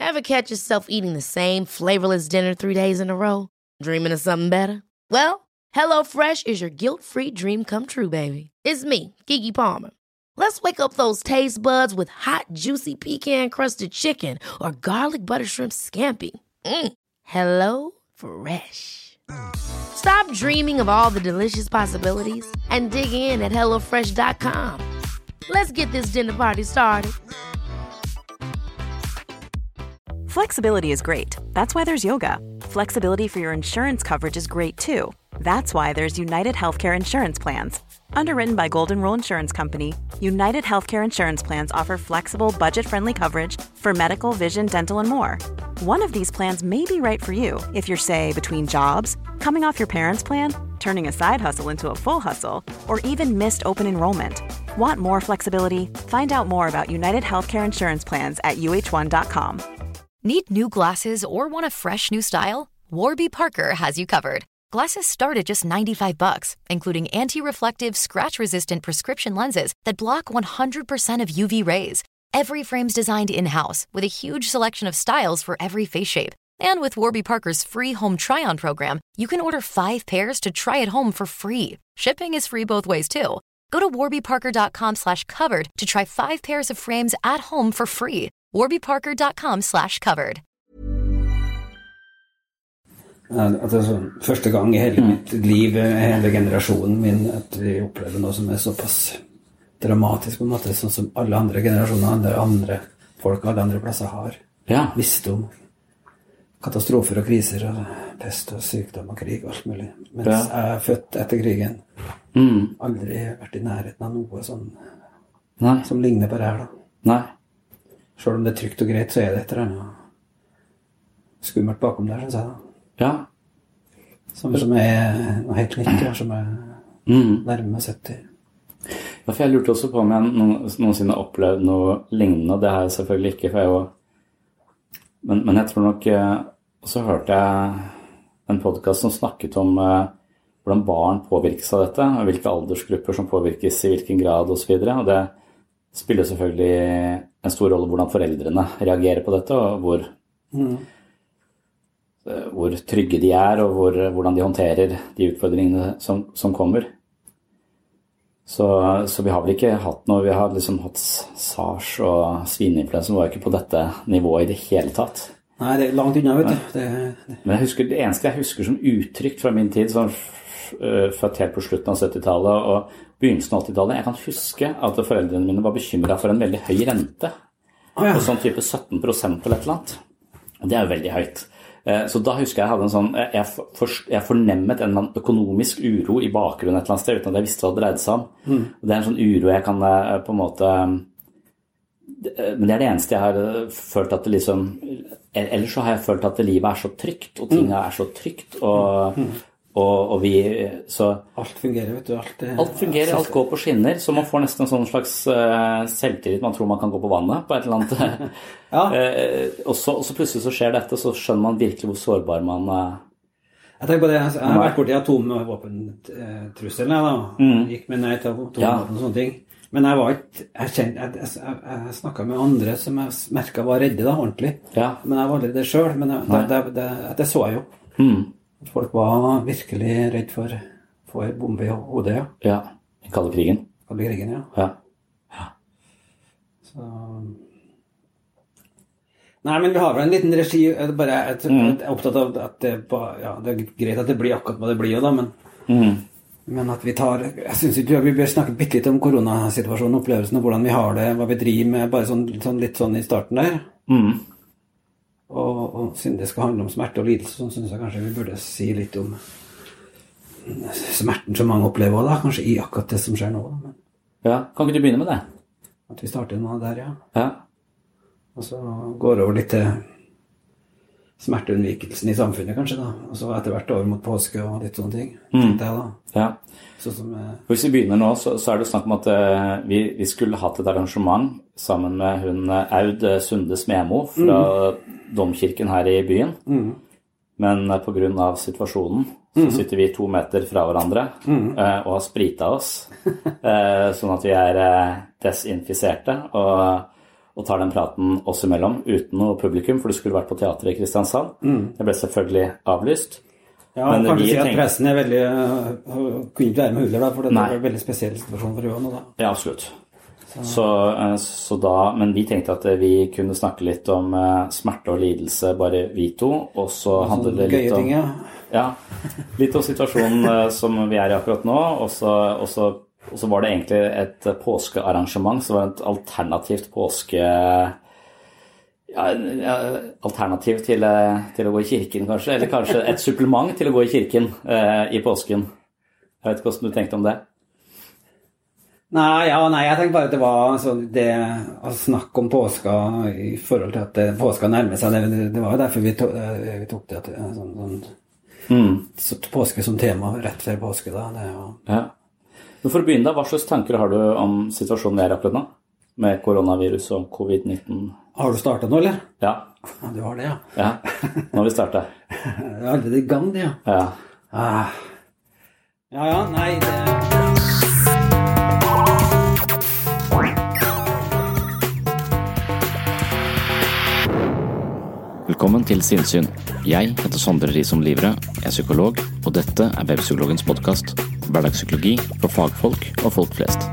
Ever catch yourself eating the same flavorless dinner 3 days in a row? Dreaming of something better? Well, HelloFresh is your guilt-free dream come true, baby. It's me, Keke Palmer. Let's wake up those taste buds with hot, juicy pecan-crusted chicken or garlic butter shrimp scampi. Hello Fresh. Stop dreaming of all the delicious possibilities and dig in at HelloFresh.com. Let's get this dinner party started. Flexibility is great. That's why there's yoga. Flexibility for your insurance coverage is great too. That's why there's United Healthcare Insurance Plans. Underwritten by Golden Rule Insurance Company, United Healthcare Insurance Plans offer flexible, budget-friendly coverage for medical, vision, dental, and more. One of these plans may be right for you if you're, say, between jobs, coming off your parents' plan, turning a side hustle into a full hustle, or even missed open enrollment. Want more flexibility? Find out more about United Healthcare Insurance Plans at uh1.com. Need new glasses or want a fresh new style? Warby Parker has you covered. Glasses start at just $95, including anti-reflective, scratch-resistant prescription lenses that block 100% of UV rays. Every frame's designed in-house with a huge selection of styles for every face shape. And with Warby Parker's free home try-on program, you can order 5 pairs to try at home for free. Shipping is free both ways, too. Go to warbyparker.com/covered to try 5 pairs of frames at home for free. warbyparker.com/covered. Altså, første gang I hele mitt liv, hele generasjonen min, at vi opplever noe som såpass dramatisk på en måte, sånn som alle andre generasjoner, andre folk, alle andre plasser har visst om katastrofer og kriser og pest og sykdom og krig og alt mulig. Mens jeg født etter krigen, aldri vært I nærheten av noe sånn som ligner på det her da. Nei. Selv om det trygt og greit, så det et eller annet skummelt bakom der, synes jeg da. Ja. Som noe helt nytt, som nærmere 70. Ja, for jeg lurte også på om jeg noensinne har opplevd noe lignende, og det har jeg selvfølgelig ikke, for men jeg tror nok, og så hørte jeg en podcast som snakket om hvordan barn påvirkes av dette, og hvilke aldersgrupper som påvirkes I hvilken grad og så videre, og det spiller selvfølgelig en stor rolle hvordan foreldrene reagerer på dette, og hvor trygge de og hvordan de håndterer de utfordringene som kommer. Så vi har vel ikke hatt noe, vi har liksom hatt SARS og svineinfluensa, var ikke på dette nivået I det hele tatt. Nei, det langt unna, vet du. Men jeg husker, det eneste jeg husker som uttrykk fra min tid, sånn født helt på slutten av 70-tallet og begynnelsen av 80-tallet, jeg kan huske at foreldrene mine var bekymret for en veldig høy rente, på sånn type 17% eller et eller annet. Det jo veldig høyt. Så da husker jeg hadde en sånn, jeg fornemmet en økonomisk uro I bakgrunnen et eller annet sted, uten at jeg visste hva det dreide seg om. Og det en sånn uro jeg kan på en måte, men det det eneste jeg har følt at det liksom, ellers så har jeg følt at livet så trygt, og tingene så trygt, og vi, så alt fungerer, vet du, alt fungerer, alt går på skinner, så man får nesten en sånn slags selvtillit, man tror man kan gå på vannet på et eller annet, og så plutselig så skjer dette, så skjønner man virkelig hvor sårbar man Jeg tenker på det, jeg har vært borti atomvåpentrusselen, gikk med nei til atomvåpen og sånne ting, men jeg var ikke, jeg snakket med andre som jeg merket var redde da, ordentlig, men jeg var aldri det selv, men det så jeg jo. Folk var virkelig redd for bombe I hodet, Ja, I kalde krigen. Kalde krigen, Ja. Så... Nei, men vi har vel en liten regi, jeg er opptatt av at det greit at det blir akkurat hva det blir, da, men at vi jeg synes ikke vi bør snakke bitte litt om koronasituasjonen, opplevelsen, og hvordan vi har det, hva vi driver med, bare litt sånn I starten der. Og siden det skal handle om smerte og lidelse, så synes jeg kanskje vi burde si litt om smerten som mange opplever da, kanskje I akkurat det som skjer nå. Ja, kan ikke du begynne med det? At vi starter med det der, Ja. Og så går det over litt til smerteunnvikelsen I samfunnet kanskje da, og så etter hvert over mot påske og litt sånne ting, tenkte jeg da. Ja. Sånn som, Hvis vi begynner nå, så det snakk om at vi skulle hatt et arrangement sammen med hun Aud Sunde Smemo fra Domkirken her I byen. Men på grunn av situasjonen så sitter vi 2 meter fra hverandre og har spritet oss, sånn at vi desinfiserte, og tar den praten oss imellom uten noe publikum, for du skulle vært på teatret i Kristiansand. Det ble selvfølgelig avlyst. Ja, men kan du si at pressen veldig kunne ikke være med Huller da, for det var en veldig spesiell situasjon for Johan da. Ja, absolutt. Så da, men vi tenkte at vi kunne snakke litt om smerte og lidelse, bare vi to, og så handler det litt om... Ting, ja, litt om situasjonen som vi i akkurat nå, og så var det egentlig et påskearrangement, så var det et alternativt påske... alternativ til å gå i kirken kanskje, eller kanskje et supplement til å gå i kirken i påsken. Jeg vet ikke hvordan du tenkte om det? Nei, jeg tenkte bare at det var det å snakke om påska i forhold til at påska nærmer seg, det var jo derfor vi tok det sånn påske som tema rett før påske da. Ja. Men for å begynne da, hva slags tanker har du om situasjonen vi akkurat nå? Med koronavirus og covid-19. Har du startet nå, eller? Ja. Ja, du har det, ja. Ja, nå har vi startet. Det er allerede i gang, det, ja. Ja. Ja, nei, det... Velkommen til Sinnsyn. Jeg heter Sondre Risom Livre, jeg er psykolog, og dette er Webpsykologens podcast. Hverdagspsykologi for fagfolk og folk flest.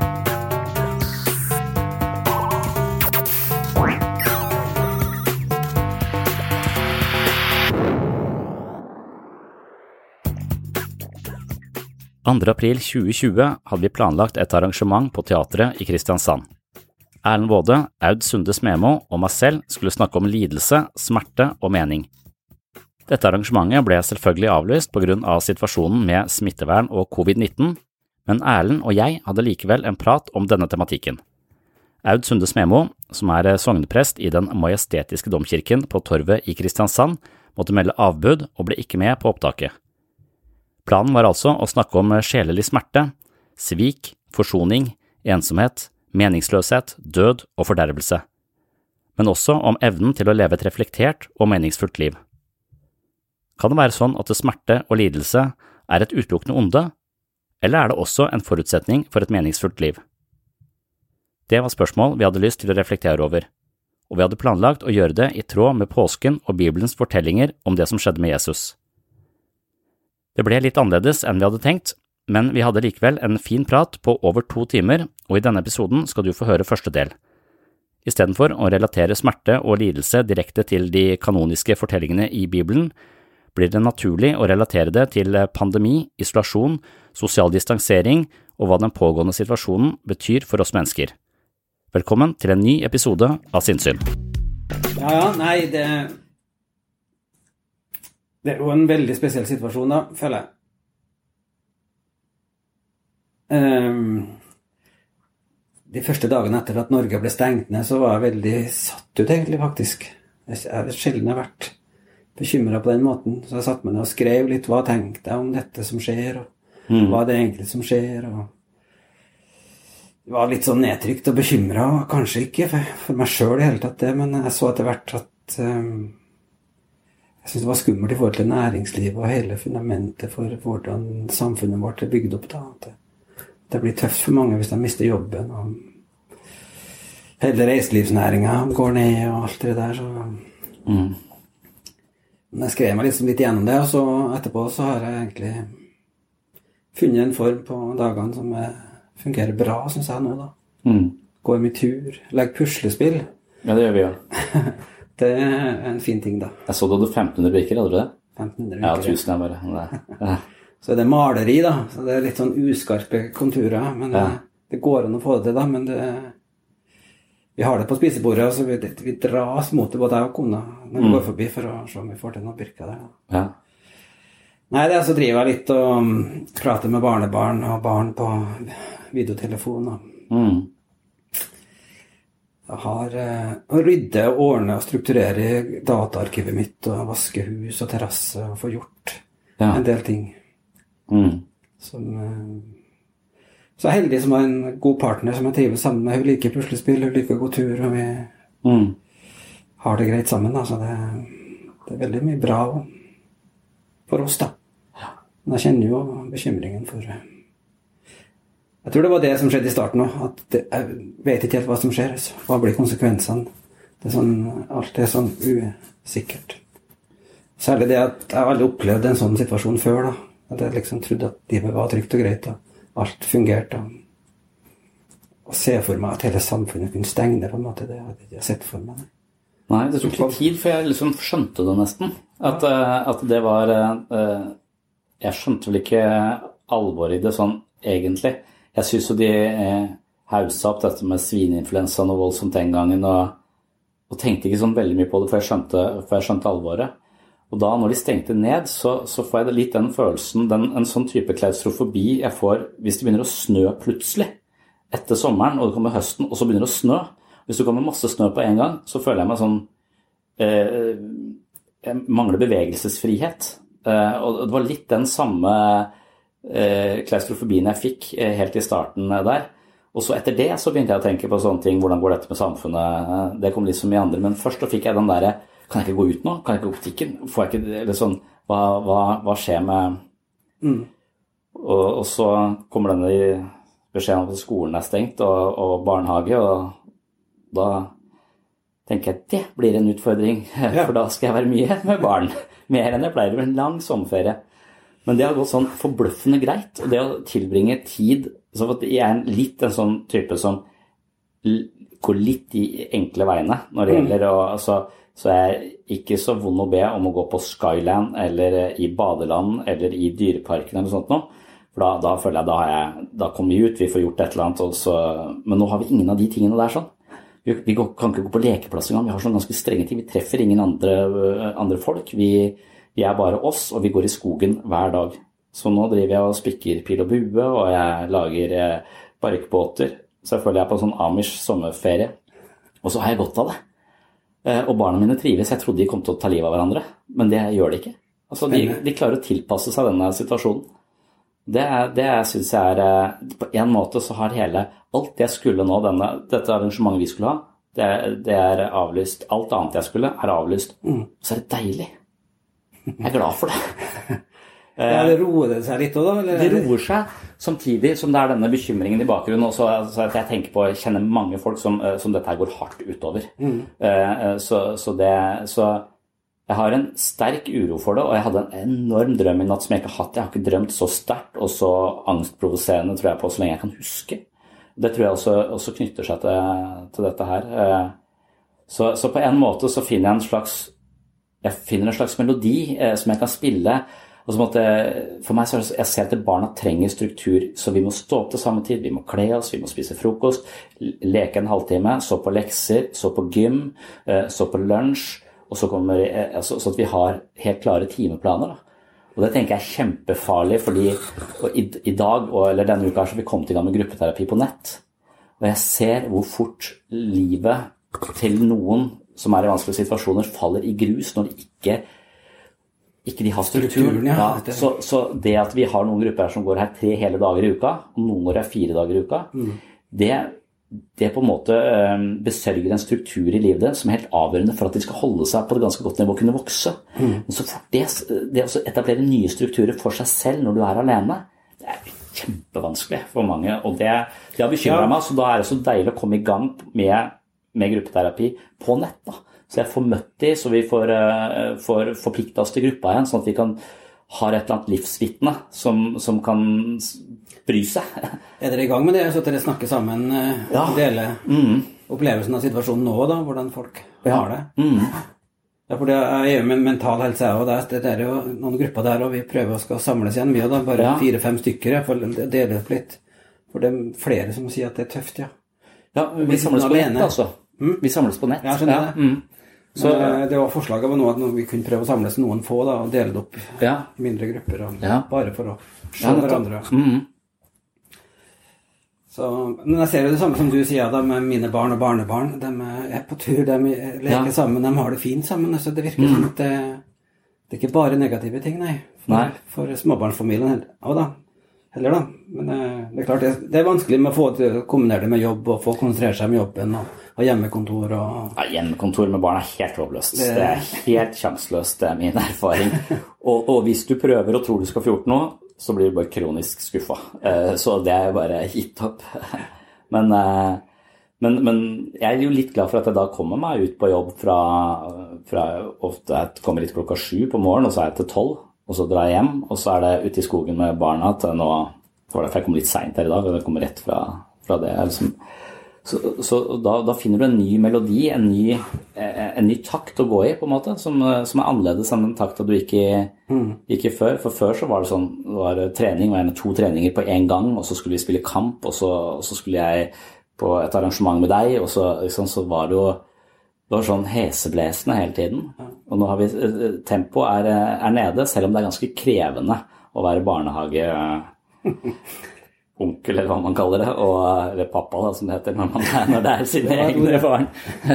April 2020 hadde vi planlagt et arrangement på teatret i Kristiansand. Erlend Waade, Aud Sunde Smemo og meg selv skulle snakke om lidelse, smerte og mening. Dette arrangementet ble selvfølgelig avlyst på grunn av situasjonen med smittevern og covid-19, men Erlend og jeg hadde likevel en prat om denne tematikken. Aud Sunde Smemo, som er sogneprest i den majestetiske domkirken på Torvet i Kristiansand, måtte melde avbud og ble ikke med på opptaket. Planen var altså å snakke om sjelelig smerte, svik, forsoning, ensomhet, meningsløshet, død og fordervelse, men også om evnen til å leve et reflektert og meningsfullt liv. Kan det være sånn at smerte og lidelse er et utelukkende onde, eller er det også en forutsetning for et meningsfullt liv? Det var spørsmål vi hadde lyst til å reflektere over, og vi hadde planlagt å gjøre det i tråd med påsken og Bibelens fortellinger om det som skjedde med Jesus. Det ble litt annerledes enn vi hadde tenkt, men vi hadde likevel en fin prat på over 2 timer, og i denne episoden skal du få høre første del. I stedet for å relatere smerte og lidelse direkte til de kanoniske fortellingene i Bibelen, blir det naturlig å relatere det til pandemi, isolasjon, sosial distansering og hva den pågående situasjonen betyr for oss mennesker. Velkommen til en ny episode av Sinnsyn. Ja, nei, det er jo en veldig spesiell situasjon da, føler jeg. De første dagene etter at Norge ble stengt ned, så var jeg veldig satt ut egentlig faktisk. Jeg har sjelden vært bekymret på den måten, så jeg satt meg ned og skrev litt hva tenkte jeg om dette som skjer, og hva det egentlig som skjer, og det var litt sånn nedtrykt og bekymret, kanskje ikke for meg selv i hele tatt det, men jeg så etter hvert at jeg synes det var skummelt i forhold til næringsliv og hele fundamentet for hvordan samfunnet vårt er bygd opp da. Det blir tøft for mange hvis de mister jobben, og hele reiselivsnæringen går ned og alt det der. Så. Men jeg skrev meg liksom litt gjennom det, og så etterpå så har jeg egentlig funnet en form på dagene som fungerer bra, synes jeg nå da. Går mye tur, legger puslespill. Ja, det gjør vi jo. Det er en fin ting da. Jeg så du hadde 1500 brikker, hadde du det? 1500 brikker. Ja, 1000 er bare. Ja. Så er det maleri da, så det er litt sånn uskarpe konturer, men det går an å få det til da, men vi har det på spisebordet, så vi dras mot det, både jeg og kona, når vi går forbi for å se om vi får til noen brikker der. Da. Ja. Nei, det er så driver jeg litt og prater med barnebarn og barn på videotelefon. Jeg har å rydde, ordne og strukturere dataarkivet mitt og vaske hus og terrasse og få gjort en del ting. Så jeg er heldig som har en god partner som jeg trives sammen med. Hun liker puslespill, hun liker å gå tur, og vi har det greit sammen. Så det er veldig mye bra for oss da. Men jeg kjenner jo bekymringen for Jeg tror det var det som skjedde i starten også, at jeg vet ikke helt hva som skjer, altså. Hva blir konsekvensene? Det er sånn, alt er sånn usikkert. Særlig det at jeg aldri opplevde en sånn situasjon før da. At jeg liksom trodde at livet var trygt og greit, og alt fungerte. Og se for meg at hele samfunnet kunne stenge på en måte, det hadde jeg ikke sett for meg. Nei, det tok litt tid, for jeg liksom skjønte det nesten. At det var... Jeg skjønte vel ikke alvor i det sånn, egentlig. Jeg synes jo de hauset opp dette med svineinfluensaen og voldsomt den gangen, og tenkte ikke sånn veldig mye på det, for jeg skjønte alvoret. Og da, når de stengte ned, så får jeg litt den følelsen, en sånn type klaustrofobi jeg får hvis det begynner å snø plutselig, etter sommeren, og det kommer høsten, og så begynner det å snø. Hvis det kommer masse snø på en gang, så føler jeg meg sånn, jeg mangler bevegelsesfrihet. Og det var litt den samme klaustrofobien jeg fikk helt i starten der. Og så etter det så begynte jeg å tenke på sånne ting, hvordan går dette med samfunnet? Det kom litt som i andre, men først så fikk jeg den der, kan jeg ikke gå ut nå? Kan jeg ikke gå på butikken? Får jeg ikke, eller sånn, hva skjer med... Og så kommer denne beskjeden om at skolen er stengt, og barnehage, og da tenker jeg at det blir en utfordring, for da skal jeg være mye med barn, mer enn jeg pleier med en lang sommerferie. Men det har gått sånn forbløffende greit, og det å tilbringe tid, så at jeg er litt en sånn type som går litt i enkle veiene når det gjelder, så jeg er ikke så vond å be om å gå på Skyland, eller i badeland, eller i dyreparken eller sånt noe, for da føler jeg, da kommer vi ut, vi får gjort et eller annet, men nå har vi ingen av de tingene der sånn. Vi kan ikke gå på lekeplass engang, vi har sånn ganske strenge ting, vi treffer ingen andre folk, vi er bare oss, og vi går i skogen hver dag. Så nå driver jeg og spikker pil og bue, og jeg lager barkbåter, så jeg føler jeg er på en sånn Amish sommerferie, og så har jeg godt av det. Og barna mine trives, jeg trodde de kom til å ta livet av hverandre, men det gjør de ikke. Altså, de klarer å tilpasse seg denne situasjonen. Det synes jeg på en måte så har alt jeg skulle nå, dette arrangementet vi skulle ha, det er avlyst. Alt annet jeg skulle er avlyst. Så er det deilig. Jeg er glad for det. Det roer det seg litt også, da? Eller? Det roer seg, samtidig som det er denne bekymringen i bakgrunnen, og så at jeg tenker på, jeg kjenner mange folk som dette her går hardt utover. Så jeg har en sterk uro for det, og jeg hadde en enorm drøm i natt som jeg ikke har hatt. Jeg har ikke drømt så sterkt og så angstprovoserende, tror jeg på, så lenge jeg kan huske. Det tror jeg også knytter seg til dette her. Så på en måte så finner jeg en slags melodi som jeg kan spille, og som at for meg så jeg ser at barna trenger struktur, så vi må stå opp til samme tid, vi må kle oss, vi må spise frokost, leke en halvtime, så på lekser, så på gym, så på lunsj, og så at vi har helt klare timeplaner da. Og det tenker jeg er kjempefarlig, fordi i dag, eller denne uka, så vi kom til gang med gruppeterapi på nett. Og jeg ser hvor fort livet til noen som er i vanskelige situasjoner faller i grus når de ikke de har strukturen. Ja, så det at vi har noen grupper som går her 3 hele dager i uka, og noen går her 4 dager i uka, det på en måte besørger en struktur i livet som er helt avgjørende for at de skal holde seg på det ganske godt nivå og kunne vokse. Men så fort det å etablere nye strukturer for seg selv når du er alene, det er kjempevanskelig for mange, og det har bekymret meg, så da er det så deilig å komme i gang med gruppeterapi på nett da. Så jeg får møtt de, så vi får forpliktet oss til gruppa igjen, sånn at vi kan ha et eller annet livsvittne som kan bry seg. Er dere i gang med det, så at dere snakker sammen og deler opplevelsen av situasjonen nå da, hvordan folk har det? Ja, for det er jo med mental helse, og det er jo noen grupper der, og vi prøver å skal samles igjen mye, da, bare 4-5 stykker, jeg får dele opp litt, for det er flere som sier at det er tøft, ja. Ja, vi samles på nett, altså. Vi samles på nett. Ja, skjønner det. Så det var forslaget var noe at vi kunne prøve å samles noen få da, og dele det opp i mindre grupper, bare for å se hverandre. Så, men jeg ser jo det samme som du sier da, med mine barn og barnebarn. De er på tur, de leker sammen, de har det fint sammen. Så det virker som at det er ikke bare negative ting, nei. For småbarnsfamilien heller da. Men det er klart, det er vanskelig med å få til å kombinere det med jobb, og få konsentrere seg med jobben, og hjemmekontor. Ja, hjemmekontor med barn er helt håpløst. Det er helt sjanseløst, det er min erfaring. Og hvis du prøver og tror du skal få gjort noe, så blir du bare kronisk skuffet. Så det er jo bare gitt opp. Men jeg er jo litt glad for at jeg da kommer meg ut på jobb fra ofte jeg kommer litt 7:00 på morgenen, og så er jeg til 12, og så drar jeg hjem, og så er det ute i skogen med barna til nå, det var derfor jeg kom litt sent her i dag, og jeg kommer rett fra det. Liksom. Så da finner du en ny melodi, en ny takt å gå i, på en måte, som er annerledes enn den takta du gikk i før. For før så var det sånn, det var trening, gjerne 2 treninger på en gang, og så skulle vi spille kamp, og så skulle jeg på et arrangement med deg, og så, liksom, så var det jo det var sånn heseblesende hele tiden. Og nå har vi, tempoet er nede, selv om det er ganske krevende å være barnehage onkel, eller hva man kaller det, eller pappa da, som det heter når det er sine egne barn.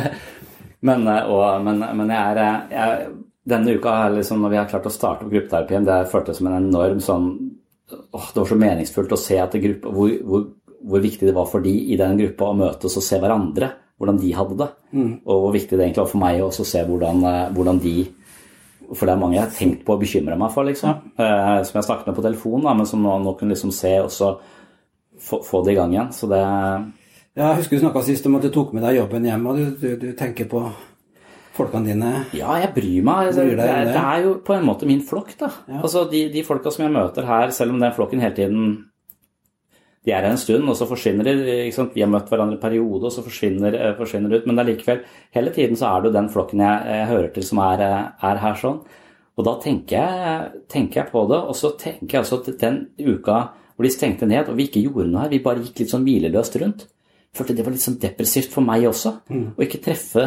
Men jeg denne uka, liksom, når vi har klart å starte på gruppeterapien, det føltes som en enorm sånn, det var så meningsfullt å se at hvor viktig det var for de i den gruppa å møtes og se hverandre, hvordan de hadde det, og hvor viktig det egentlig var for meg også å se hvordan de, for det er mange jeg har tenkt på å bekymre meg for, liksom, som jeg snakket med på telefon, da, men som nå kunne liksom se og så få det i gang igjen, så det... Ja, jeg husker du snakket sist om at du tok med deg jobben hjem, og du tenker på folkene dine. Ja, jeg bryr meg. Det er jo på en måte min flokk, da. Ja. Altså, de folka som jeg møter her, selv om den flokken hele tiden, de er her en stund, og så forsvinner de, ikke sant? Vi har møtt hverandre i periode, og så forsvinner det ut, men det er likevel, hele tiden så er det den flokken jeg hører til som er her sånn, og da tenker jeg på det, og så tenker jeg også at den uka hvor de stengte ned, og vi ikke gjorde noe her, vi bare gikk litt sånn hvileløst rundt, for det var litt sånn depressivt for meg også, å ikke treffe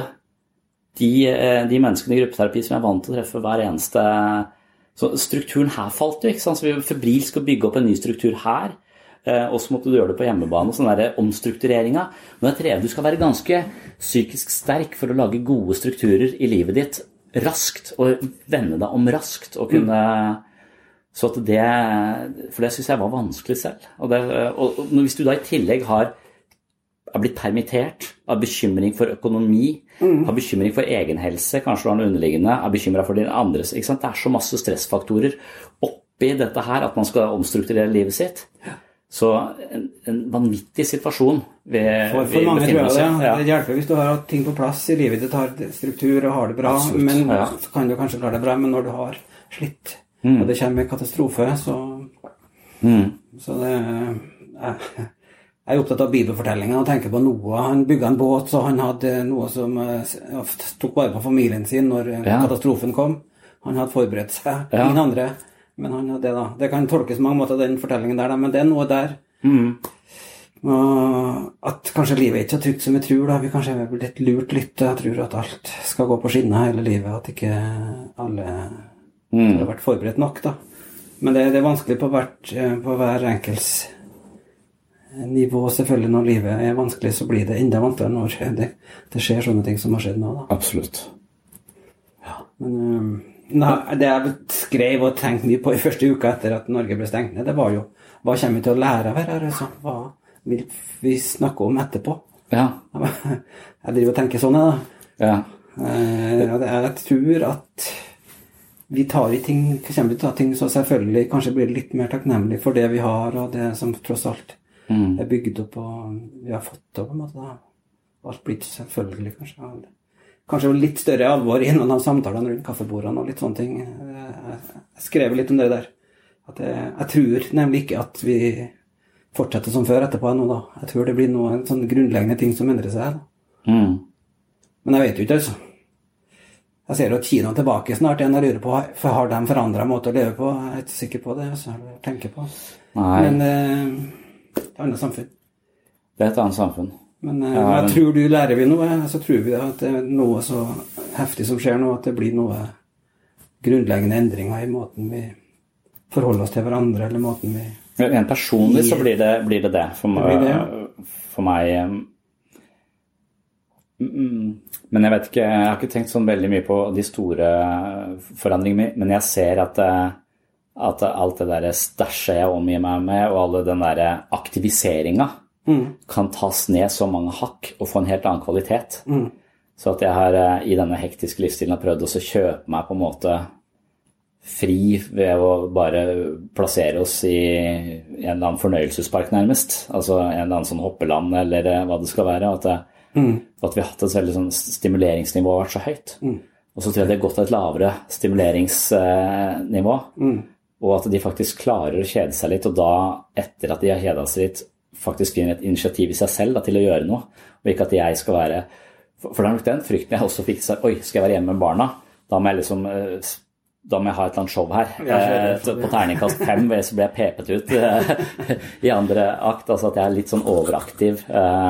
de menneskene i gruppeterapi som jeg er vant til å treffe hver eneste, så strukturen her falt jo, ikke sant, så vi febrilsk skal bygge opp en ny struktur her, og så måtte du gjøre det på hjemmebane, sånn der omstruktureringen. Men jeg tror du skal være ganske psykisk sterk for å lage gode strukturer i livet ditt raskt, og vende deg om raskt, og kunne... Så at for det synes jeg var vanskelig selv. Og hvis du da i tillegg er blitt permittert, har bekymring for økonomi, har bekymring for egen helse, kanskje du har noe underliggende, er bekymret for din andres, ikke sant? Det er så masse stressfaktorer oppi dette her, at man skal omstrukturere livet sitt. Så en vanvittig situasjon for mange tror jeg det. Ja. Det hjelper hvis du har ting på plass i livet ditt, har struktur og har det bra. Absolutt, men så kan du kanskje klare det bra, men når du har slitt, og det kommer en katastrofe, så det jeg er opptatt av bibelfortellingen og tenker på Noah. Han bygget en båt, så han hadde noe som tok bare på familien sin når katastrofen kom. Han hadde forberedt seg, ingen andre. Men han hadde det da. Det kan tolkes på mange måter, den fortellingen der, da, men det er noe der. At kanskje livet er ikke så trygt som vi tror, da. Vi kanskje er blitt lurt litt. Jeg tror at alt skal gå på skinner hele livet, at ikke alle har vært forberedt nok, da. Men det er vanskelig på hver enkels nivå, selvfølgelig. Når livet er vanskelig, så blir det enda vanskeligere når det skjer sånne ting som har skjedd nå, da. Absolutt. Ja, men... det jeg skrev og tenkte mye på i første uka etter at Norge ble stengt ned, det var jo, hva kommer vi til å lære av her? Altså? Hva vil vi snakke om etterpå? Ja. Jeg driver og tenker sånn, da. Ja. Jeg tror at vi kommer til å ta ting så selvfølgelig, kanskje blir det litt mer takknemlig for det vi har, og det som tross alt er bygd opp, og vi har fått opp, på en måte, da. Alt blir selvfølgelig, kanskje litt større alvor i noen av samtalene rundt kaffebordene og litt sånne ting. Jeg skrev litt om det der. At jeg tror nemlig ikke at vi fortsetter som før etterpå nå, da. Jeg tror det blir noen sånne grunnleggende ting som endrer seg, da. Men jeg vet jo ikke, altså. Jeg ser jo at Kina er tilbake snart igjen, jeg lurer på, for har de forandret måte å leve på? Jeg er ikke sikker på det, så jeg tenker på. Nei. Men det er et annet samfunn. Det er et annet samfunn. Men jeg tror du lærer vi noe, så tror vi at det er noe så heftig som skjer nå, at det blir noe grunnleggende endringer i måten vi forholder oss til hverandre, eller måten vi... En personlig så blir det for meg. Men jeg vet ikke, jeg har ikke tenkt sånn veldig mye på de store forandringene, men jeg ser at alt det der stæsjet jeg omgir meg med, og alle den der aktiviseringen kan tas ned så mange hakk og få en helt annen kvalitet. Så at jeg har i denne hektiske livsstilen har prøvd å kjøpe meg på en måte fri ved å bare plassere oss i en eller annen fornøyelsespark nærmest, altså en eller annen sånn hoppeland eller hva det skal være, at vi har hatt et veldig sånn stimuleringsnivå vært så høyt. Og så tror jeg det har gått et lavere stimuleringsnivå, og at de faktisk klarer å kjede seg litt, og da etter at de har kjedet seg litt, faktisk finner et initiativ i seg selv da, til å gjøre noe, og ikke at jeg skal være, for det er nok den frykten jeg også fikk, oi, skal jeg være hjemme med barna? Da må jeg liksom... Da må jeg ha et eller annet show her, på terningkast 5, så blir jeg pepet ut i andre akt, altså at jeg er litt sånn overaktiv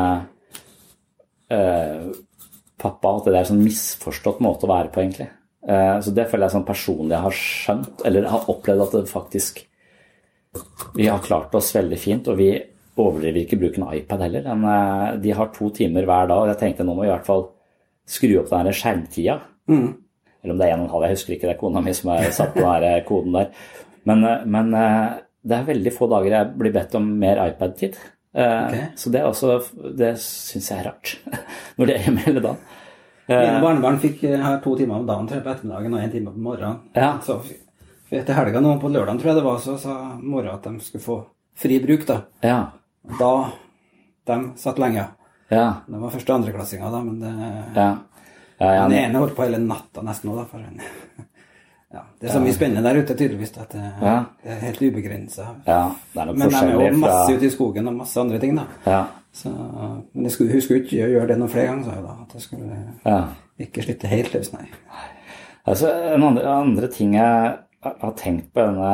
pappa, at det er en sånn misforstått måte å være på egentlig. Så det føler jeg sånn personlig jeg har skjønt, eller har opplevd at det faktisk, vi har klart oss veldig fint, og vi overdriver ikke bruken av iPad heller, men de har 2 timer hver dag, og jeg tenkte nå må vi i hvert fall skru opp den her skjermtida, eller om det er 1,5, jeg husker ikke, det er kona mi som har satt på denne koden der. Men det er veldig få dager jeg blir bedt om mer iPad-tid. Så det er også, det synes jeg er rart, når det er hjemme hele dagen. Mine barnebarn fikk her 2 timer om dagen, tror jeg, på ettermiddagen og 1 time på morgenen. Ja. Så etter helgen nå på lørdagen, tror jeg det var, så sa mora at de skulle få fri bruk da. Ja. Da, de satt lenge. Ja. Det var første og andre klassinger da, men det... Ja. Den ene holdt på hele natta nesten nå da, for det er så mye spennende der ute tydeligvis, at det er helt ubegrenset. Ja, det er nok men de er jo masse fra... ute i skogen og masse andre ting da. Ja. Så, men jeg skulle huske ikke å gjøre det noen flere ganger, sa jeg da, at jeg skulle ikke slitte helt løs, nei. Altså, en andre ting jeg har tenkt på denne...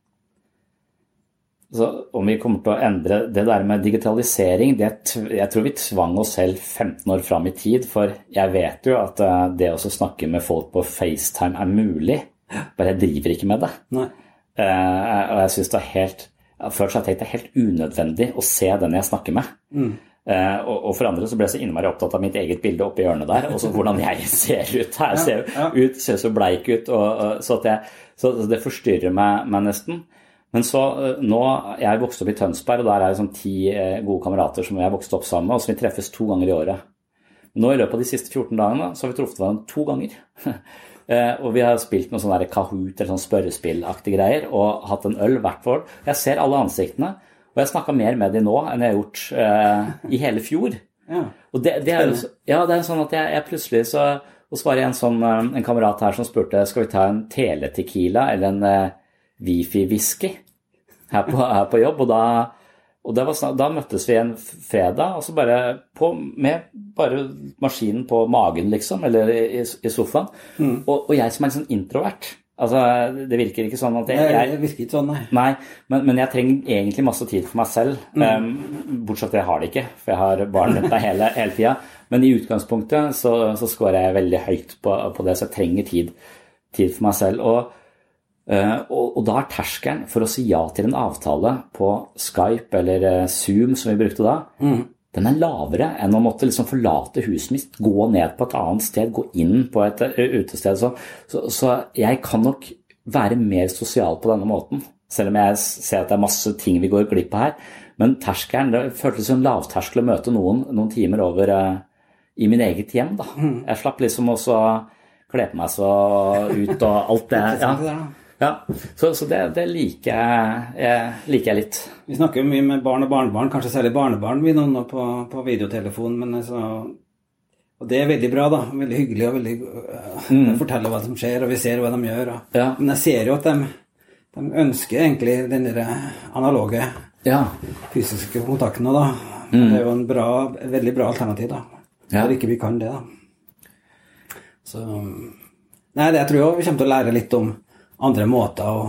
Så om vi kommer til å endre det der med digitalisering, jeg tror vi tvang oss selv 15 år frem i tid, for jeg vet jo at det å snakke med folk på FaceTime er mulig, bare jeg driver ikke med det. Nei. Og jeg synes det er helt, først har jeg tenkt det er helt unødvendig å se den jeg snakker med. Og for andre så ble jeg så innmari opptatt av mitt eget bilde oppe i hjørnet der, og så hvordan jeg ser ut her, ser så bleik ut, så det forstyrrer meg nesten. Men så nå, jeg vokste opp i Tønsberg, og der er det sånn 10 gode kamerater som jeg vokste opp sammen med, og som vi treffes 2 ganger i året. Nå i løpet av de siste 14 dagene, så har vi truffet hverandre 2 ganger. Og vi har spilt noen sånne Kahoot eller sånn spørrespillaktige greier, og hatt en øl hvert for. Jeg ser alle ansiktene, og jeg snakket mer med dem nå enn jeg har gjort i hele fjor. Ja. Og det er jo det er sånn at jeg plutselig så var det en kamerat her som spurte, skal vi ta en teletequila eller en Wifi-whisky her på jobb, og da møttes vi en fredag, og så med maskinen på magen liksom, eller i sofaen, og jeg som er en sånn introvert, altså det virker ikke sånn at jeg virker ikke sånn, nei, men jeg trenger egentlig masse tid for meg selv, bortsett at jeg har det ikke, for jeg har barn rundt meg hele tiden, men i utgangspunktet så skårer jeg veldig høyt på det, så jeg trenger tid for meg selv, og da er terskelen for å si ja til en avtale på Skype eller Zoom som vi brukte da, den er lavere enn å måtte liksom forlate huset mitt, gå ned på et annet sted, gå inn på et utested. Så jeg kan nok være mer sosial på denne måten, selv om jeg ser at det er masse ting vi går glipp av her. Men terskelen, det føltes som lavterskel å møte noen timer over i min eget hjem da. Jeg slapp liksom også kle på meg så ut og alt det. Ja, så det liker jeg litt. Vi snakker mye med barn og barnebarn, kanskje særlig barnebarn vi nå på videotelefon, men og det er veldig bra da, veldig hyggelig og veldig fortelle hva som skjer, og vi ser hva de gjør. Men jeg ser jo at de ønsker egentlig den der analoge fysiske kontakten da. Det er jo veldig bra alternativ da, når ikke vi kan det da. Så, jeg tror jo vi kommer til å lære litt om andre måter å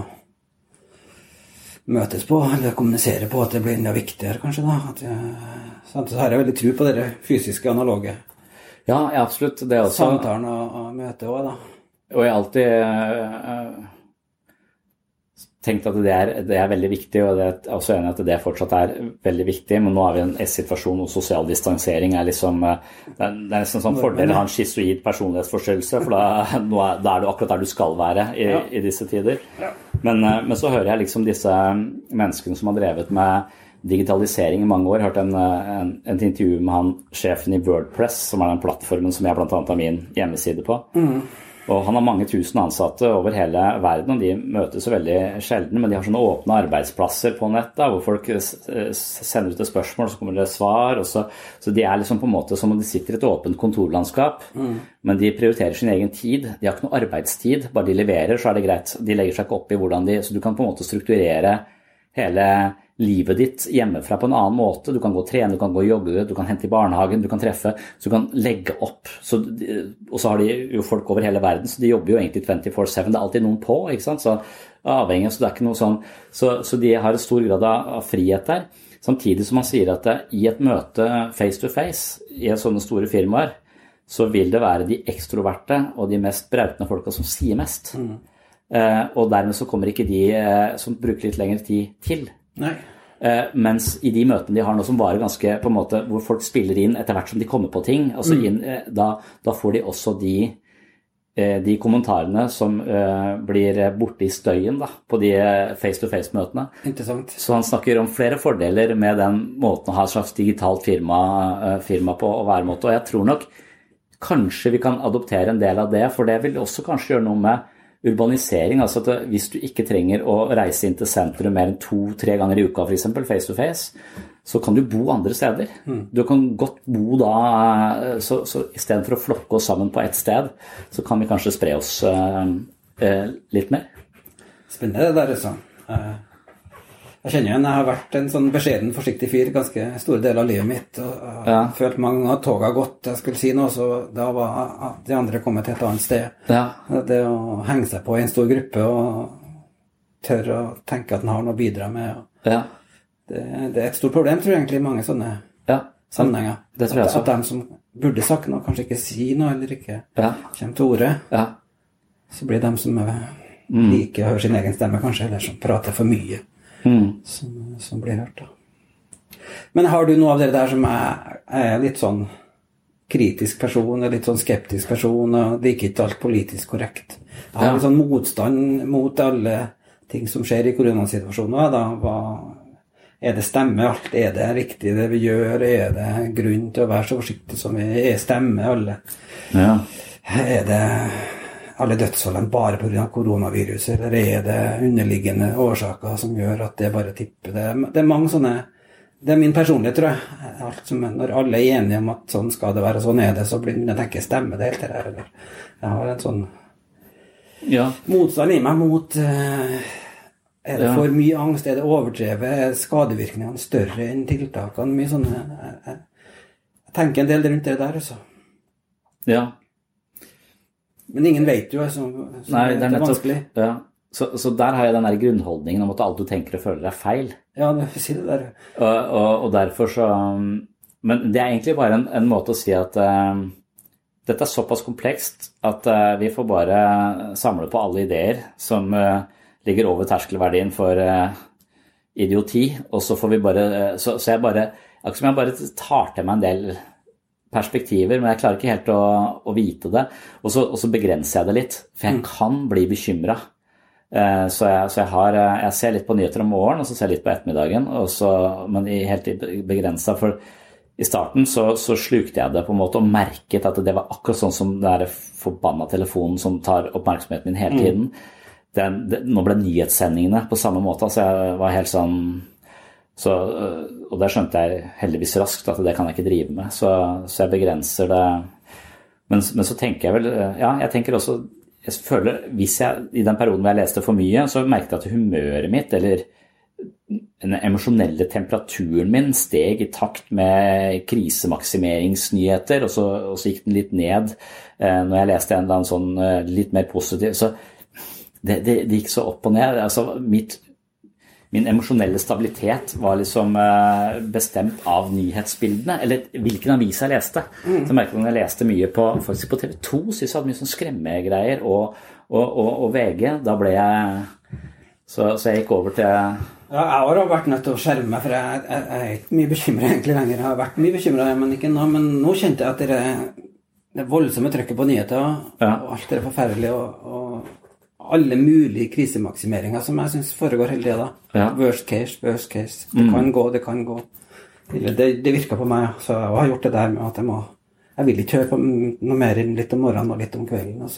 møtes på, eller kommunisere på, at det blir enda viktigere kanskje da. Så har jeg veldig tro på det fysiske, analoge. Ja, absolutt. Det er også... Samtalen og møtet også da. Og jeg har alltid tenkt at det er veldig viktig, og jeg er også enig at det fortsatt er veldig viktig, men nå er vi i en S-situasjon, og sosial distansering er liksom, det er nesten sånn fordel å ha en schizoid personlighetsforstyrrelse, for da er du akkurat der du skal være i disse tider. Men så hører jeg liksom disse menneskene som har drevet med digitalisering i mange år, hørt en intervju med han, sjefen i WordPress, som er den plattformen som jeg blant annet har min hjemmeside på. Og han har mange tusen ansatte over hele verden, og de møtes så veldig sjelden, men de har sånne åpne arbeidsplasser på nett, da, hvor folk sender ut et spørsmål, så kommer det svar, og så de liksom på en måte som om de sitter i et åpent kontorlandskap, men de prioriterer sin egen tid, de har ikke noe arbeidstid, bare de leverer, så det greit, de legger seg ikke opp i hvordan så du kan på en måte strukturere hele livet ditt hjemmefra på en annen måte. Du kan gå og trene, du kan gå og jogge, du kan hente i barnehagen, du kan treffe, så du kan legge opp. Og så har de jo folk over hele verden, så de jobber jo egentlig 24/7. Det er alltid noen på, ikke sant? Så avhengig, så det er ikke noe sånn. Så de har en stor grad av frihet der. Samtidig som man sier at i et møte face to face, i sånne store firmaer, så vil det være de ekstroverte og de mest brautende folka som sier mest. Og dermed så kommer ikke de som bruker litt lengre tid til. Nei. Mens i de møtene de har nå som varer ganske på en måte, hvor folk spiller inn etter hvert som de kommer på ting, altså da får de også de kommentarene som blir borte i støyen da, på de face-to-face-møtene. Interessant. Så han snakker om flere fordeler med den måten å ha et slags digitalt firma på å være måte, og jeg tror nok kanskje vi kan adoptere en del av det, for det vil også kanskje gjøre noe med urbanisering, altså at hvis du ikke trenger å reise inn til sentrum mer enn 2-3 ganger i uka, for eksempel face to face, så kan du bo andre steder. Du kan godt bo da, så i stedet for å flokke oss sammen på et sted, så kan vi kanskje spre oss litt mer. Spennende det der, altså. Jeg kjenner igjen, jeg har vært en sånn beskjeden, forsiktig fyr ganske store deler av livet mitt, og jeg har følt mange ganger at toget har gått, jeg skulle si noe, så da var de andre kommet til et annet sted. Ja. Det å henge seg på i en stor gruppe og tørre å tenke at den har noe å bidra med. Ja. Det er et stort problem, tror jeg egentlig, i mange sånne sammenhenger. Det tror jeg også. At de som burde sagt noe, kanskje ikke sier noe, eller ikke kommer til ordet. Ja. Så blir de som liker å høre sin egen stemme, kanskje, eller som prater for mye. Som blir hørt da. Men har du noe av det der som er litt sånn kritisk person, litt sånn skeptisk person, og det er ikke alt politisk korrekt? Jeg har litt sånn motstand mot alle ting som skjer i koronasituasjonen da. Er det stemme alt? Er det riktig det vi gjør? Er det grunn til å være så forsiktig som vi er? Stemme alle? Ja. Er det alle dødsfallene bare på grunn av koronaviruset, eller er det underliggende årsaker som gjør at det bare tipper? Det er mange sånne, det er min personlighet, tror jeg. Når alle er enige om at sånn skal det være, sånn er det, så blir det ikke stemme det helt det her. Eller jeg har en sånn motstand i meg mot, er det for mye angst, er det overdrevet, er skadevirkningene større enn tiltakene, mye sånne, jeg tenker en del rundt det der, altså. Ja. Men ingen vet jo, så nei, det er vanskelig. Ja. Så der har jeg den der grunnholdningen om at alt du tenker og føler er feil. Ja, du sier det der. Og derfor så... Men det er egentlig bare en måte å si at dette er såpass komplekst at vi får bare samle på alle ideer som ligger over terskelverdien for idioti, og så får vi bare... Så jeg bare... Akkurat som jeg bare tar til meg en del perspektiver, men jeg klarer ikke helt å vite det. Og så begrenser jeg det litt, for jeg kan bli bekymret. Så jeg ser litt på nyheter om morgenen, og så ser jeg litt på ettermiddagen, men helt begrenset, for i starten så slukte jeg det på en måte og merket at det var akkurat sånn som den der forbanna telefonen som tar oppmerksomheten min hele tiden. Nå ble nyhetssendingene på samme måte, så jeg var helt sånn... og der skjønte jeg heldigvis raskt at det kan jeg ikke drive med, så jeg begrenser det. Men så tenker jeg vel, jeg tenker også, jeg føler, i den perioden hvor jeg leste for mye, så merket jeg at humøret mitt, eller den emosjonelle temperaturen min steg i takt med krisemaksimeringsnyheter, og så gikk den litt ned når jeg leste en eller annen sånn litt mer positiv, så det gikk så opp og ned, altså min emosjonelle stabilitet var liksom bestemt av nyhetsbildene, eller hvilken avis jeg leste. Så merket jeg når jeg leste mye faktisk på TV2, så jeg hadde mye sånn skremmegreier, og VG, da ble jeg, så jeg gikk over til... Ja, jeg har vært nødt til å skjerme meg, for jeg er ikke mye bekymret egentlig lenger. Jeg har vært mye bekymret, men ikke nå, men nå kjente jeg at det voldsomme trykket på nyheter, og alt det forferdelige, og alle mulige krisemaksimeringer som jeg synes foregår hele tiden. Worst case. Det kan gå. Det virker på meg, så jeg har gjort det der med at jeg vil ikke høre på noe mer enn litt om morgenen og litt om kvelden. Altså.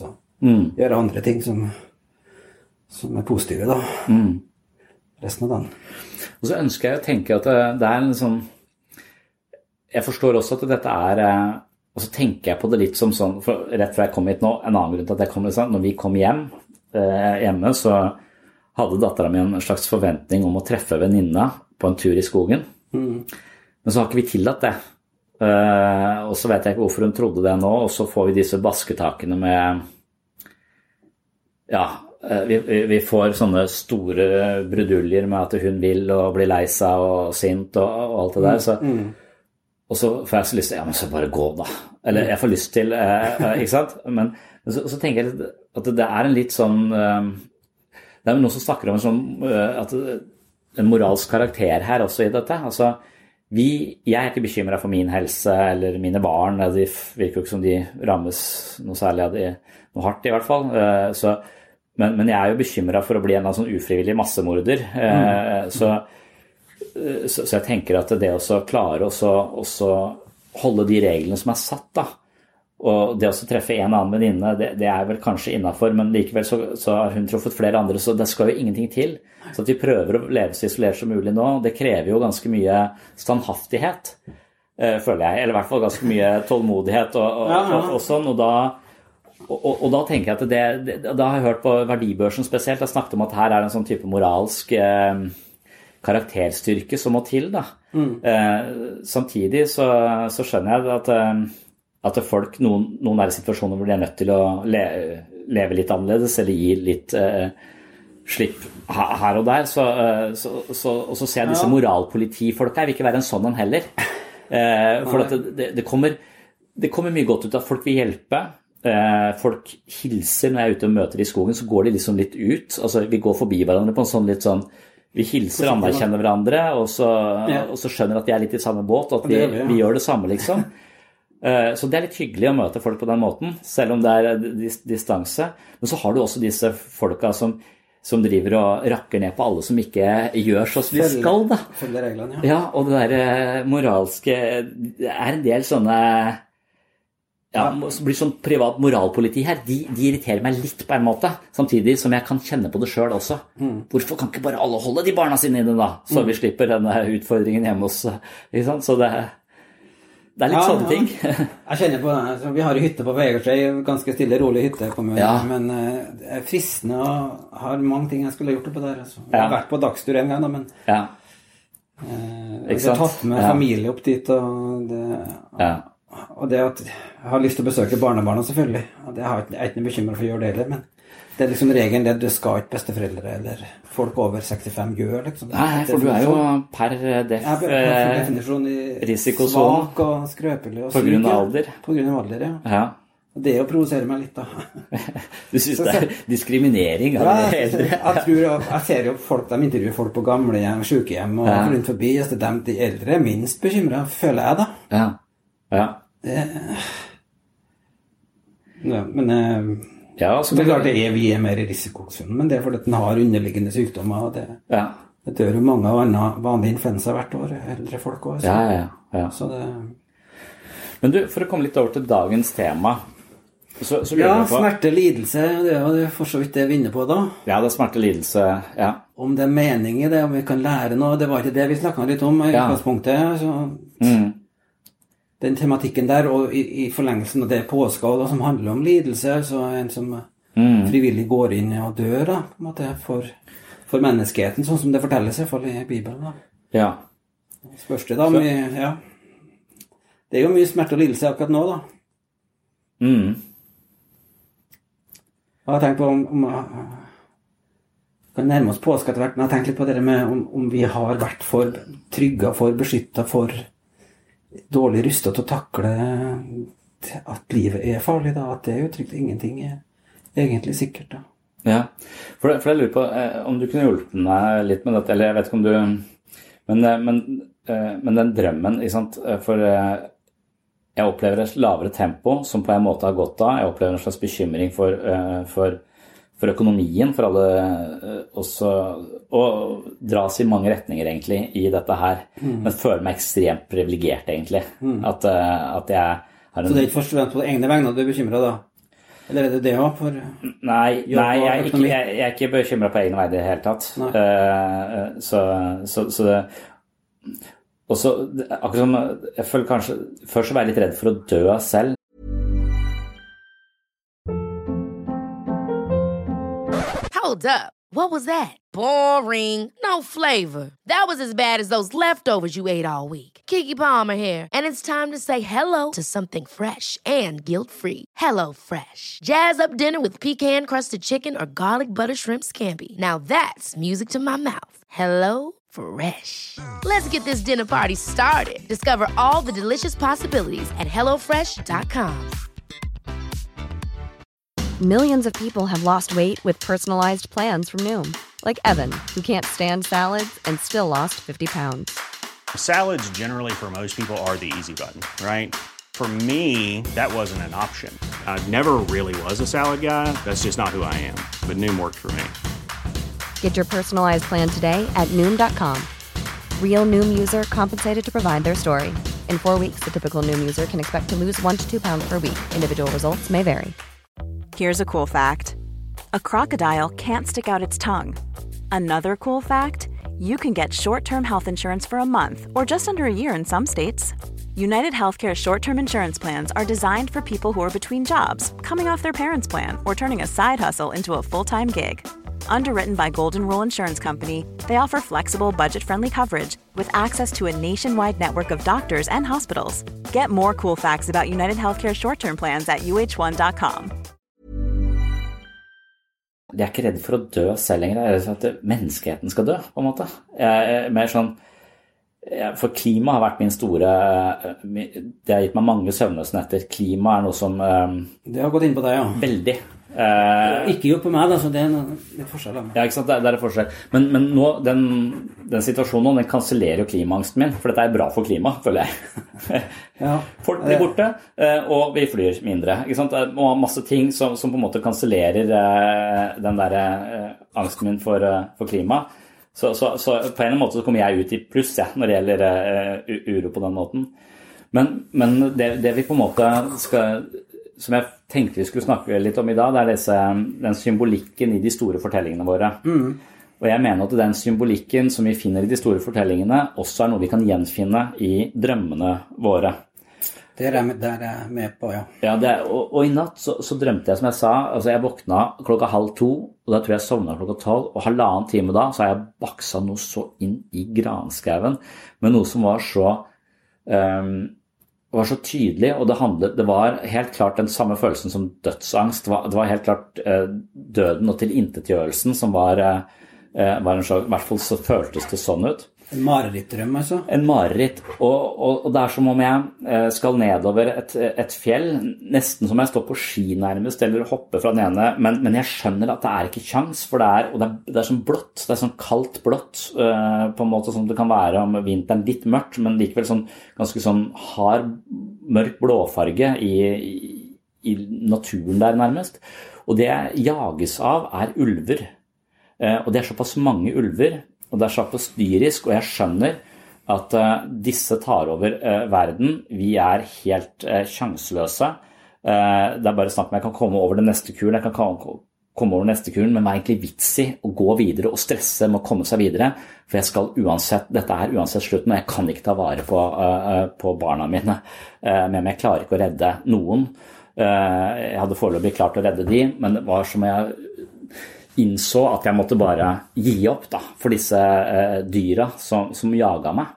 gjøre andre ting som positive da. Resten av dagen. Og så ønsker jeg å tenke at det en sånn, jeg forstår også at dette og så tenker jeg på det litt som sånn, for rett før jeg kom hit nå, en annen grunn til at jeg kom litt sånn, når vi kom hjemme så hadde datteren min en slags forventning om å treffe venninna på en tur i skogen. Men så har ikke vi tillatt det. Og så vet jeg ikke hvorfor hun trodde det nå, og så får vi disse basketakene med, ja, vi får sånne store bruduljer med at hun vil og blir lei seg og sint og alt det der, så og så får jeg så lyst til, ja, men så bare gå da. Eller jeg får lyst til, ikke sant? Men så tenker jeg at det en litt sånn, det noen som snakker om sånn, at en moralsk karakter her også i dette. Altså, jeg ikke bekymret for min helse eller mine barn. De virker jo ikke som de rammes noe særlig av det, noe hardt i hvert fall. Men jeg jo bekymret for å bli en sånn ufrivillig massemorder. Så jeg tenker at det å klare å holde de reglene som satt da, og det å treffe en annen venninne, det vel kanskje innenfor, men likevel så har hun truffet flere andre, så det skal jo ingenting til. Så at vi prøver å leve så isolert som mulig nå, det krever jo ganske mye standhaftighet, føler jeg, eller i hvert fall ganske mye tålmodighet og sånn, og da tenker jeg at da har jeg hørt på verdibørsen spesielt, jeg snakket om at her en sånn type moralsk karakterstyrke som må til da. Samtidig så skjønner jeg at folk, noen i situasjoner hvor de nødt til å leve litt annerledes, eller gi litt slipp her og der, og så ser jeg disse moralpolitifolka, jeg vil ikke være en sånn en heller. For at det kommer mye godt ut av folk vil hjelpe, folk hilser når jeg ute og møter i skogen, så går de liksom litt ut, altså vi går forbi hverandre på en sånn litt sånn, vi hilser, anerkjenner hverandre, og så skjønner at de litt i samme båt, og at vi gjør det samme liksom. Så det litt hyggelig å møte folk på den måten, selv om det distanse. Men så har du også disse folka som driver og rakker ned på alle som ikke gjør så som de skal da. Følger reglene, ja. Ja, og det der moralske, det en del sånne, ja, blir sånn privat moralpoliti her, de irriterer meg litt på en måte, samtidig som jeg kan kjenne på det selv også. Hvorfor kan ikke bare alle holde de barna sine inne da, så vi slipper denne utfordringen hjemme hos, ikke sant? Så det litt sånne ting. Jeg kjenner på det, vi har en hytte på Vegersøy, ganske stille, rolig hyttekommune, men det fristende og har mange ting jeg skulle gjort på der. Altså. Jeg har vært på dagstur en gang da, men jeg har tatt med familie opp dit, og det at jeg har lyst til å besøke barnebarna selvfølgelig, og det er ikke noe bekymret for å gjøre det heller, men det liksom regelen det skal ikke besteforeldre eller folk over 65 gjør liksom. Nei, for du jo per definisjon svak og skrøpelig og på grunn av alder. På grunn av alder, ja. Det å provosere meg litt da. Du synes det diskriminering av de eldre? Jeg ser jo folk, de intervjuer folk på gamlehjem, sykehjem og rundt forbi, så de eldre minst bekymret, føler jeg da. Ja. Men det er klart vi mer i risikosonen, men det fordi at den har underliggende sykdommer, og det dør jo mange av vanlig influensa hvert år, eldre folk også. Ja. Så det... Men du, for å komme litt over til dagens tema, så lurer jeg på... smerte, lidelse, det jo for så vidt det vi inne på da. Ja, det smerte, lidelse, ja. Om det mening i det, om vi kan lære noe, det var ikke det vi snakket litt om i utgangspunktet, så... Den tematikken der, og i forlengelsen av det påske, som handler om lidelse, så en som frivillig går inn og dør, da, på en måte, for menneskeheten, sånn som det fortelles i hvert fall i Bibelen, da. Ja. Spørs det da, det jo mye smerte og lidelse akkurat nå, da. Jeg har tenkt på om kan nærme oss påske etter hvert, men jeg har tenkt litt på det med om vi har vært for trygget, for beskyttet, for dårlig rustet til å takle at livet farlig da, at det jo trygt ingenting egentlig sikkert da. Ja, for jeg lurer på om du kunne hjulpet meg litt med dette, eller jeg vet ikke om du, men den drømmen, ikke sant, for jeg opplever et lavere tempo som på en måte har gått av, jeg opplever en slags bekymring for økonomien, for alle også, og dras i mange retninger egentlig i dette her, men føler meg ekstremt privilegert egentlig, at jeg har en... Så det ikke først og fremst på egne vegne du bekymret da? Eller det også for Nei, jeg er ikke bekymret på egen vei det helt tatt. Så det også, akkurat som jeg føler kanskje først så var jeg litt redd for å dø selv. Hold up. What was that? Boring. No flavor. That was as bad as those leftovers you ate all week. Keke Palmer here, and it's time to say hello to something fresh and guilt-free. Hello Fresh. Jazz up dinner with pecan-crusted chicken or garlic butter shrimp scampi. Now that's music to my mouth. Hello Fresh. Let's get this dinner party started. Discover all the delicious possibilities at HelloFresh.com. Millions of people have lost weight with personalized plans from Noom. Like Evan, who can't stand salads and still lost 50 pounds. Salads generally for most people are the easy button, right? For me, that wasn't an option. I never really was a salad guy. That's just not who I am. But Noom worked for me. Get your personalized plan today at Noom.com. Real Noom user compensated to provide their story. In 4 weeks, the typical Noom user can expect to lose 1 to 2 pounds per week. Individual results may vary. Here's a cool fact. A crocodile can't stick out its tongue. Another cool fact, you can get short-term health insurance for a month or just under a year in some states. United Healthcare short-term insurance plans are designed for people who are between jobs, coming off their parents' plan, or turning a side hustle into a full-time gig. Underwritten by Golden Rule Insurance Company, they offer flexible, budget-friendly coverage with access to a nationwide network of doctors and hospitals. Get more cool facts about United Healthcare short-term plans at uh1.com. Jeg er ikke redd for å dø selv lenger, jeg er redd for at menneskeheten skal dø, på en måte. Jeg er mer sånn, for klima har vært min store, det har gitt meg mange søvnløse netter. Klima er noe som... Det har gått inn på deg, ja. Veldig. Ikke gjort på meg, da, så det er litt forskjell. Ja, ikke sant, det er forskjell. Men nå, den situasjonen nå, den kansellerer jo klimaangsten min, for dette er bra for klima, føler jeg. Ja. Folk blir borte, og vi flyr mindre, ikke sant? Og masse ting som på en måte kansellerer den der angsten min for klima. Så på en måte så kommer jeg ut i pluss, ja, når det gjelder uro på den måten. Men det vi på en måte skal... som jeg tenkte vi skulle snakke litt om i dag, det er den symbolikken i de store fortellingene våre. Og jeg mener at den symbolikken som vi finner i de store fortellingene også er noe vi kan gjenfinne i drømmene våre. Det er jeg med på, ja. Ja, og i natt så drømte jeg, som jeg sa, altså jeg våkna 1:30, og da tror jeg sovnet 12:00, og 1,5 time da, så har jeg baksa noe så inn i granskauen, med noe som var så... var så tydelig, og det var helt klart den samme følelsen som dødsangst. Det var helt klart døden og tilintetgjørelsen som var en slags, i hvert fall så føltes det sånn ut. En marerittdrøm, altså? En mareritt, og det er som om jeg skal nedover et fjell, nesten som jeg står på ski nærmest, eller hopper fra den ene, men jeg skjønner at det er ikke kjans, for det er sånn blått, det er sånn kaldt blått, på en måte som det kan være om vinteren, litt mørkt, men likevel sånn, ganske sånn hard, mørk blåfarge i naturen der nærmest. Og det jeg jages av er ulver, og det er såpass mange ulver, og det er såpass dyrisk, og jeg skjønner at disse tar over verden. Vi er helt sjanseløse. Det er bare snakk om jeg kan komme over den neste kuren, jeg kan komme over neste kuren, men det er egentlig vits i å gå videre og stresse med å komme seg videre, for jeg skal dette er uansett slutten, og jeg kan ikke ta vare på barna mine, men jeg klarer ikke å redde noen. Jeg hadde foreløpig klart å redde de, men det var som jeg innså at jeg måtte bare gi opp da, for disse dyra som jaget meg.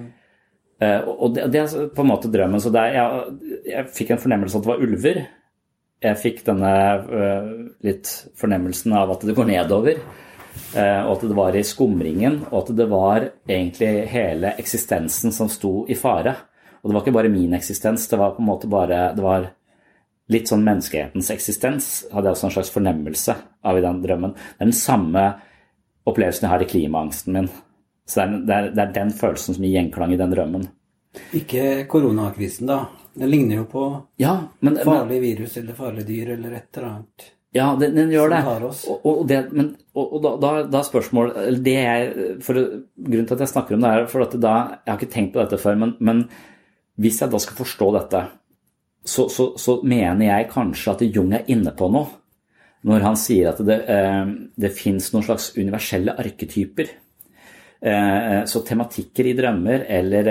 Og det er på en måte drømmen, så jeg fikk en fornemmelse at det var ulver. Jeg fikk denne litt fornemmelsen av at det går nedover, og at det var i skumringen, og at det var egentlig hele eksistensen som sto i fare. Og det var ikke bare min eksistens, det var på en måte bare, det var litt sånn menneskehetens eksistens, hadde jeg også en slags fornemmelse av i den drømmen. Det er den samme opplevelsen jeg har i klimaangsten min. Så det er den følelsen som gir gjenklang i den drømmen. Ikke koronakrisen da. Den ligner jo på farlig virus eller farlig dyr eller et eller annet. Ja, den gjør det. Og da spørsmål, grunnen til at jeg snakker om det her, for at jeg har ikke tenkt på dette før, men hvis jeg da skal forstå dette, så mener jeg kanskje at Jung inne på noe, når han sier at det finnes noen slags universelle arketyper. Så tematikker i drømmer, eller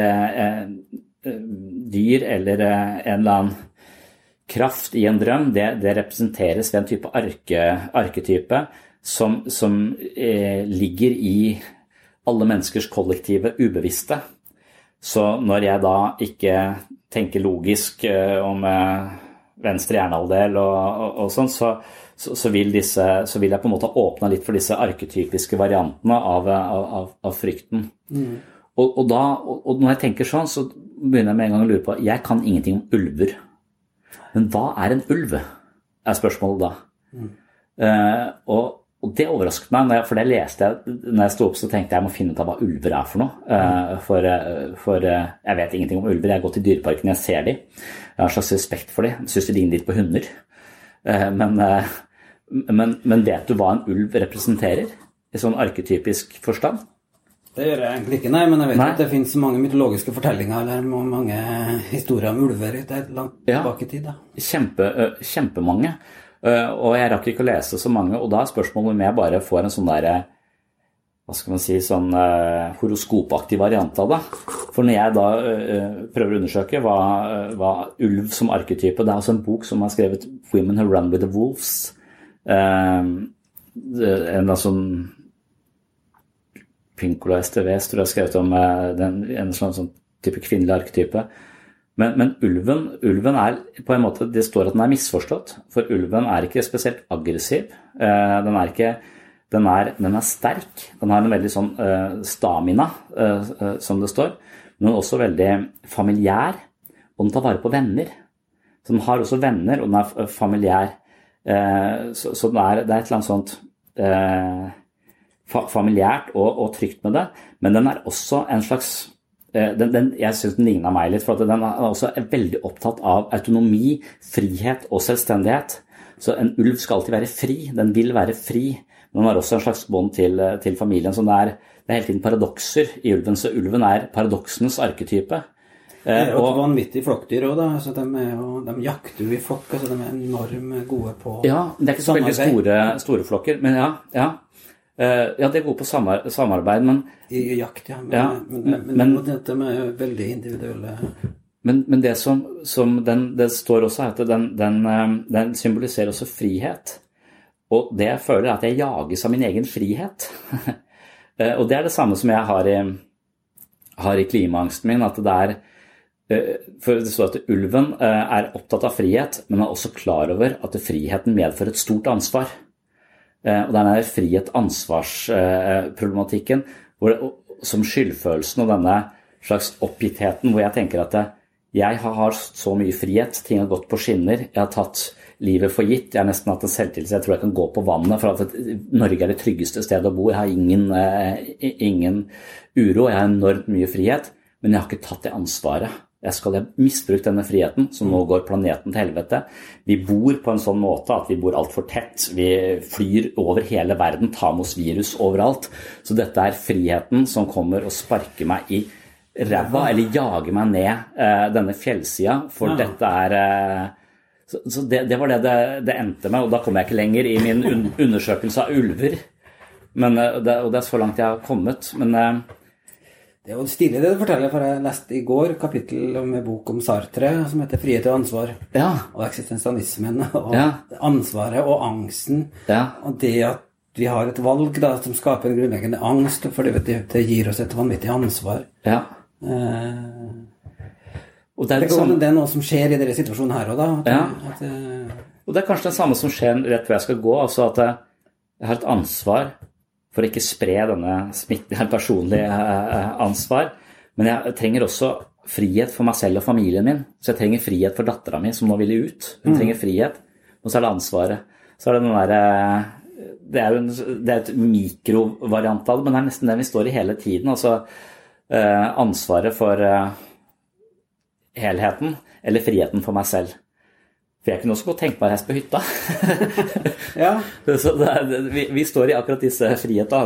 dyr, eller en eller annen kraft i en drøm, det representeres ved en type arketype som ligger i alle menneskers kollektive ubevisste. Så når jeg da ikke tenker logisk om venstre hjernehalvdel og sånn, så vil jeg på en måte åpne litt for disse arketypiske variantene av frykten. Og når jeg tenker sånn, så begynner jeg med en gang å lure på, jeg kan ingenting om ulver. Men hva en ulv? Spørsmålet da. Og det overrasket meg, for det leste jeg, når jeg stod opp så tenkte jeg må finne ut av hva ulver for noe. For jeg vet ingenting om ulver, jeg går til dyreparken, jeg ser de. Jeg har en slags respekt for de, jeg synes de ligner litt på hunder. Men vet du hva en ulv representerer? I sånn arketypisk forstand? Det gjør jeg egentlig ikke, nei, men jeg vet at det finnes mange mytologiske fortellinger eller mange historier om ulver langt tilbake i tid. Da. Kjempemange. Og jeg rakk ikke å lese så mange, og da spørsmålet om jeg bare får en sånn der, hva skal man si, sånn horoskopaktig variant av det. For når jeg da prøver å undersøke hva ulv som arketype, det også en bok som har skrevet Women Who Run with the Wolves, en sånn Pinkola STVs, tror jeg har skrevet om en sånn type kvinnelig arketype. Men ulven på en måte, det står at den misforstått, for ulven ikke spesielt aggressiv. Den er sterk, den har en veldig sånn stamina, som det står, men den er også veldig familiær, og den tar vare på venner. Så den har også venner, og den familiær. Så det et eller annet sånt familiært og trygt med det, men den også en slags, jeg synes den ligner meg litt, for at den også veldig opptatt av autonomi, frihet og selvstendighet. Så en ulv skal alltid være fri, den vil være fri, men den har også en slags bånd til familien, så det hele tiden paradokser i ulven, så ulven paradoksenes arketype. Det et vanvittig flokkdyr også da, så de jakter jo i flokk, så de enormt gode på samarbeid. Ja, det ikke så veldig store flokker, men ja, det går på samarbeid, men i jakt, men dette med veldig individuelle. Men det som det står også at den symboliserer også frihet, og det jeg føler at jeg jages av min egen frihet. Og det det samme som jeg har i klimaangsten min, at det for det står at ulven opptatt av frihet, men også klar over at friheten medfører et stort ansvar. Og den frihet-ansvarsproblematikken som skyldfølelsen og denne slags oppgittheten, hvor jeg tenker at jeg har så mye frihet, ting har gått på skinner, jeg har tatt livet for gitt, jeg har nesten hatt en selvtillit, jeg tror jeg kan gå på vannet, for at Norge det tryggeste stedet å bo, jeg har ingen uro, jeg har enormt mye frihet, men jeg har ikke tatt det ansvaret. Jeg skal misbruke denne friheten, så nå går planeten til helvete. Vi bor på en sånn måte at vi bor alt for tett. Vi flyr over hele verden, tar med oss virus overalt. Så dette friheten som kommer og sparker meg i ræva, eller jager meg ned denne fjellsida, for dette så det var det endte med, og da kommer jeg ikke lenger i min undersøkelse av ulver. Men, og det så langt jeg har kommet, men det jo stilig det du forteller, for jeg leste i går kapittel om en bok om Sartre som heter Frihet og ansvar, og eksistensialismen, og ansvaret og angsten, og det at vi har et valg da, som skaper en grunnleggende angst, for det gir oss et vanvittig ansvar. Og det noe som skjer i denne situasjonen her også da. Og det kanskje det samme som skjer rett hvor jeg skal gå, altså at jeg har et ansvar for å ikke spre denne smitten, personlige ansvar. Men jeg trenger også frihet for meg selv og familien min. Så jeg trenger frihet for datteren min som nå vil ut. Hun trenger frihet, og så det ansvaret. Så det den der, det et mikrovariant av det, men det nesten det vi står i hele tiden. Altså ansvaret for helheten, eller friheten for meg selv. For jeg kunne også godt tenke meg å reise på hytta. Så vi står i akkurat disse frihet- og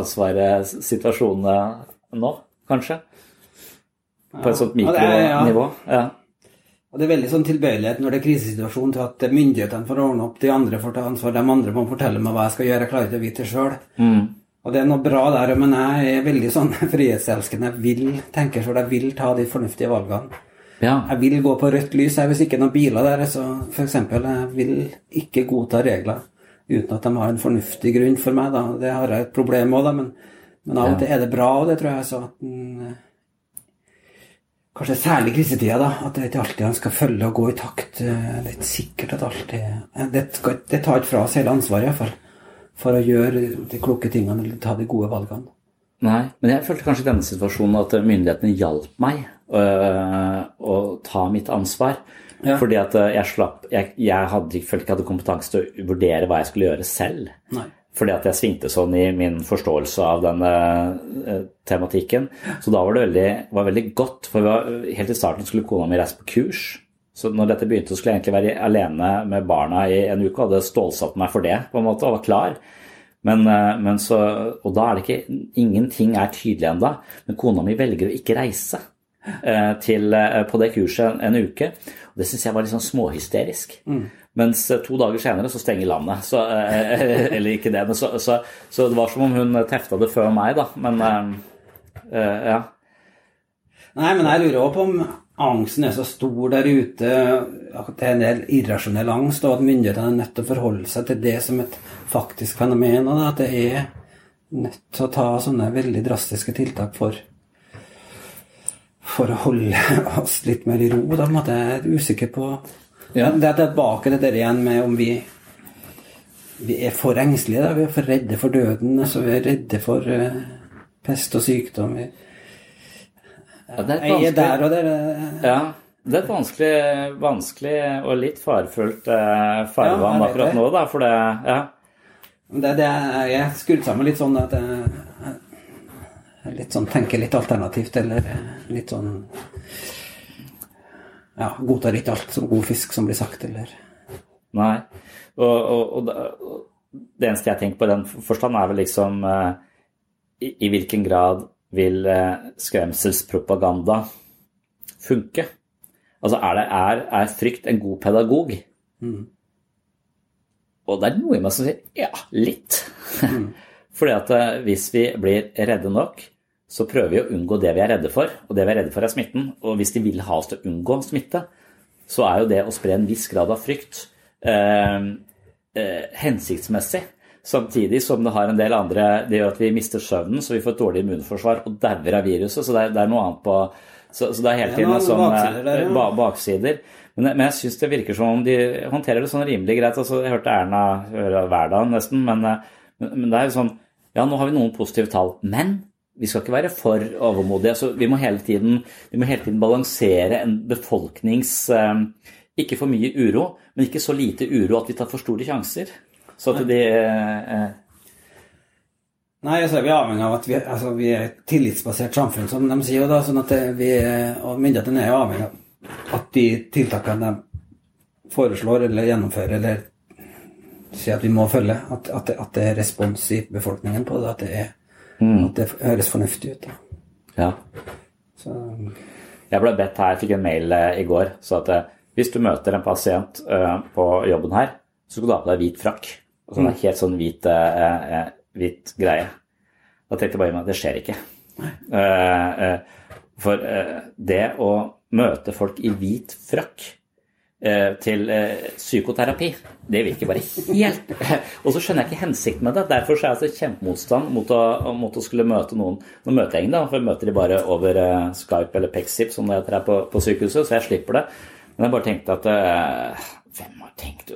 ansvar-situasjonene nå, kanskje. På et sånt mikronivå. Og det er veldig sånn tilbøyelighet når det er krisesituasjon til at myndighetene får ordne opp, de andre får ta ansvar, de andre må fortelle meg hva jeg skal gjøre, jeg klarer ikke å vite det selv. Og det er noe bra der, men jeg er veldig sånn frihetselskende, jeg tenker selv, jeg vil ta de fornuftige valgene. Ja. Jeg vil gå på rødt lys, hvis ikke noen biler der, så for eksempel, jeg vil ikke godta regler uten at de har en fornuftig grunn for meg, da. Det har jeg et problem med, da, men av og til er det bra, og det tror jeg så at kanskje særlig krisetida da, at det ikke alltid han skal følge og gå i takt. Det er ikke sikkert at alltid... Det tar ikke fra oss hele ansvaret i hvert fall, for å gjøre de kloke tingene, eller ta de gode valgene. Nei, men jeg følte kanskje i denne situasjonen at myndighetene hjalp meg å ta mitt ansvar. Ja. Fordi at jeg følte ikke jeg hadde kompetanse til å vurdere hva jeg skulle gjøre selv. Nei. Fordi at jeg svingte sånn i min forståelse av denne tematikken. Så da var det veldig godt, for helt i starten skulle kona mi reise på kurs. Så når dette begynte, så skulle jeg egentlig være alene med barna i en uke, og hadde stålsatt meg for det, på en måte, og var klar. Og da er det ikke, ingenting er tydelig enda, men kona mi velger å ikke reise på det kurset en uke. Og det synes jeg var litt sånn småhysterisk. Mens 2 dager senere så stenger landet, eller ikke det, men så det var som om hun teftet det før meg da, men ja. Nei, men jeg lurer også på om angsten er så stor der ute, at det er en del irrasjonell angst, og at myndighetene er nødt til å forholde seg til det som et faktisk fenomen, og at det er nødt til å ta sånne veldig drastiske tiltak for å holde oss litt mer i ro, da måtte jeg er usikker på. Ja. Det er tilbake til det igjen med om vi er for engstelige, da. Vi er for redde for døden, så vi er redde for pest og sykdom. Det er der og der. Ja, det er et vanskelig og litt farefullt farvann akkurat nå, da, for det, ja. Jeg er skrudd sammen litt sånn at jeg litt sånn, tenker litt alternativt, eller litt sånn... Ja, godtar ikke alt som god fisk som blir sagt, eller... Nei, og det eneste jeg tenker på i den forstand er vel liksom i hvilken grad vil skremselspropaganda funke? Altså, er frykt en god pedagog? Og det er noe i meg som sier, ja, litt. Fordi at hvis vi blir redde nok, så prøver vi å unngå det vi er redde for, og det vi er redde for er smitten. Og hvis de vil ha oss til å unngå smitte, så er jo det å spre en viss grad av frykt hensiktsmessig. Samtidig som det har en del andre, det gjør at vi mister søvnen, så vi får et dårlig immunforsvar og dauer av viruset, så det er noe annet på... Så det er hele tiden sånn baksider. Men jeg synes det virker som om de håndterer det sånn rimelig greit. Altså, jeg hørte Erna hver dag nesten, men det er jo sånn, ja, nå har vi noen positive tall, men... Vi skal ikke være for overmodige, så vi må hele tiden balansere en befolknings, ikke for mye uro, men ikke så lite uro at vi tar for store sjanser. Så at det... Nei, så er vi avhengig av at vi er et tillitsbasert samfunn, som de sier da, sånn at og myndighetene er avhengig av at de tiltakene de foreslår eller gjennomfører, eller sier at vi må følge, at det er respons i befolkningen på det, at det høres fornuftig ut da. Ja. Så. Jeg ble bedt her, jeg fikk en mail i går, så at hvis du møter en pasient på jobben her, så skal du ha på deg hvit frakk. Og sånn helt sånn hvit greie. Da tenkte jeg bare meg, det skjer ikke. For det å møte folk i hvit frakk til psykoterapi, det virker bare helt og så skjønner jeg ikke hensikt med det, derfor er jeg kjempemotstand mot å skulle møte noen. Nå møter jeg ingen da, for jeg møter de bare over Skype eller Pexip som det heter her på sykehuset, så jeg slipper det, men jeg bare tenkte at hvem har tenkt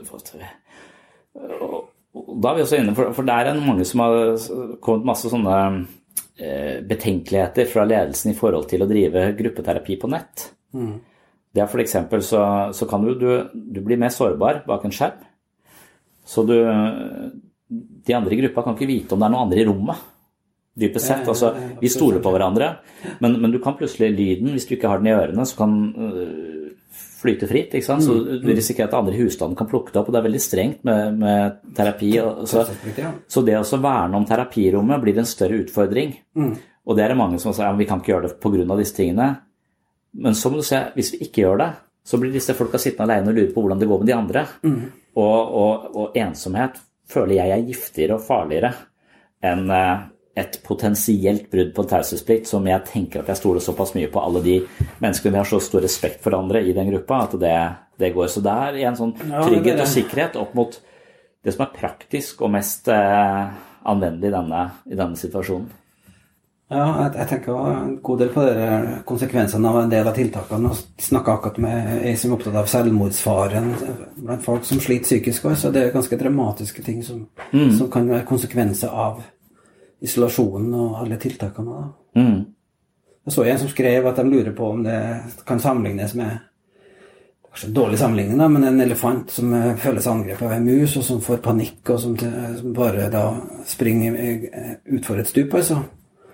og da er vi også inne, for det er mange som har kommet masse sånne betenkeligheter fra ledelsen i forhold til å drive gruppeterapi på nett. Det er for eksempel så kan du bli mer sårbar bak en skjerm. Så de andre i gruppa kan ikke vite om det er noen andre i rommet. Dypest sett, altså vi stoler på hverandre, men du kan plutselig lyden, hvis du ikke har den i ørene, så kan flyte fritt, ikke sant? Så du risikerer at andre i husstanden kan plukke det opp, og det er veldig strengt med terapi. Så det å verne om terapirommet blir en større utfordring. Og det er mange som sier, ja, vi kan ikke gjøre det på grunn av disse tingene. Men så må du se, hvis vi ikke gjør det, så blir disse folka sittende alene og lure på hvordan det går med de andre. Og ensomhet føler jeg er giftigere og farligere enn et potensielt brudd på taushetsplikt som jeg tenker at jeg stoler såpass mye på alle de menneskene vi har så stor respekt for andre i den gruppa, at det går. Så det er en sånn trygghet og sikkerhet opp mot det som er praktisk og mest anvendelig i denne situasjonen. Ja, jeg tenker en god del på konsekvensene av en del av tiltakene, og snakker akkurat med en som er opptatt av selvmordsfaren blant folk som sliter psykisk også, så det er ganske dramatiske ting som kan være konsekvenser av isolasjonen og alle tiltakene da. Jeg så en som skrev at de lurer på om det kan sammenlignes med, kanskje en dårlig sammenligning da, men en elefant som føles angrepet av en mus, og som får panikk, og som bare da springer utfor et stup, altså.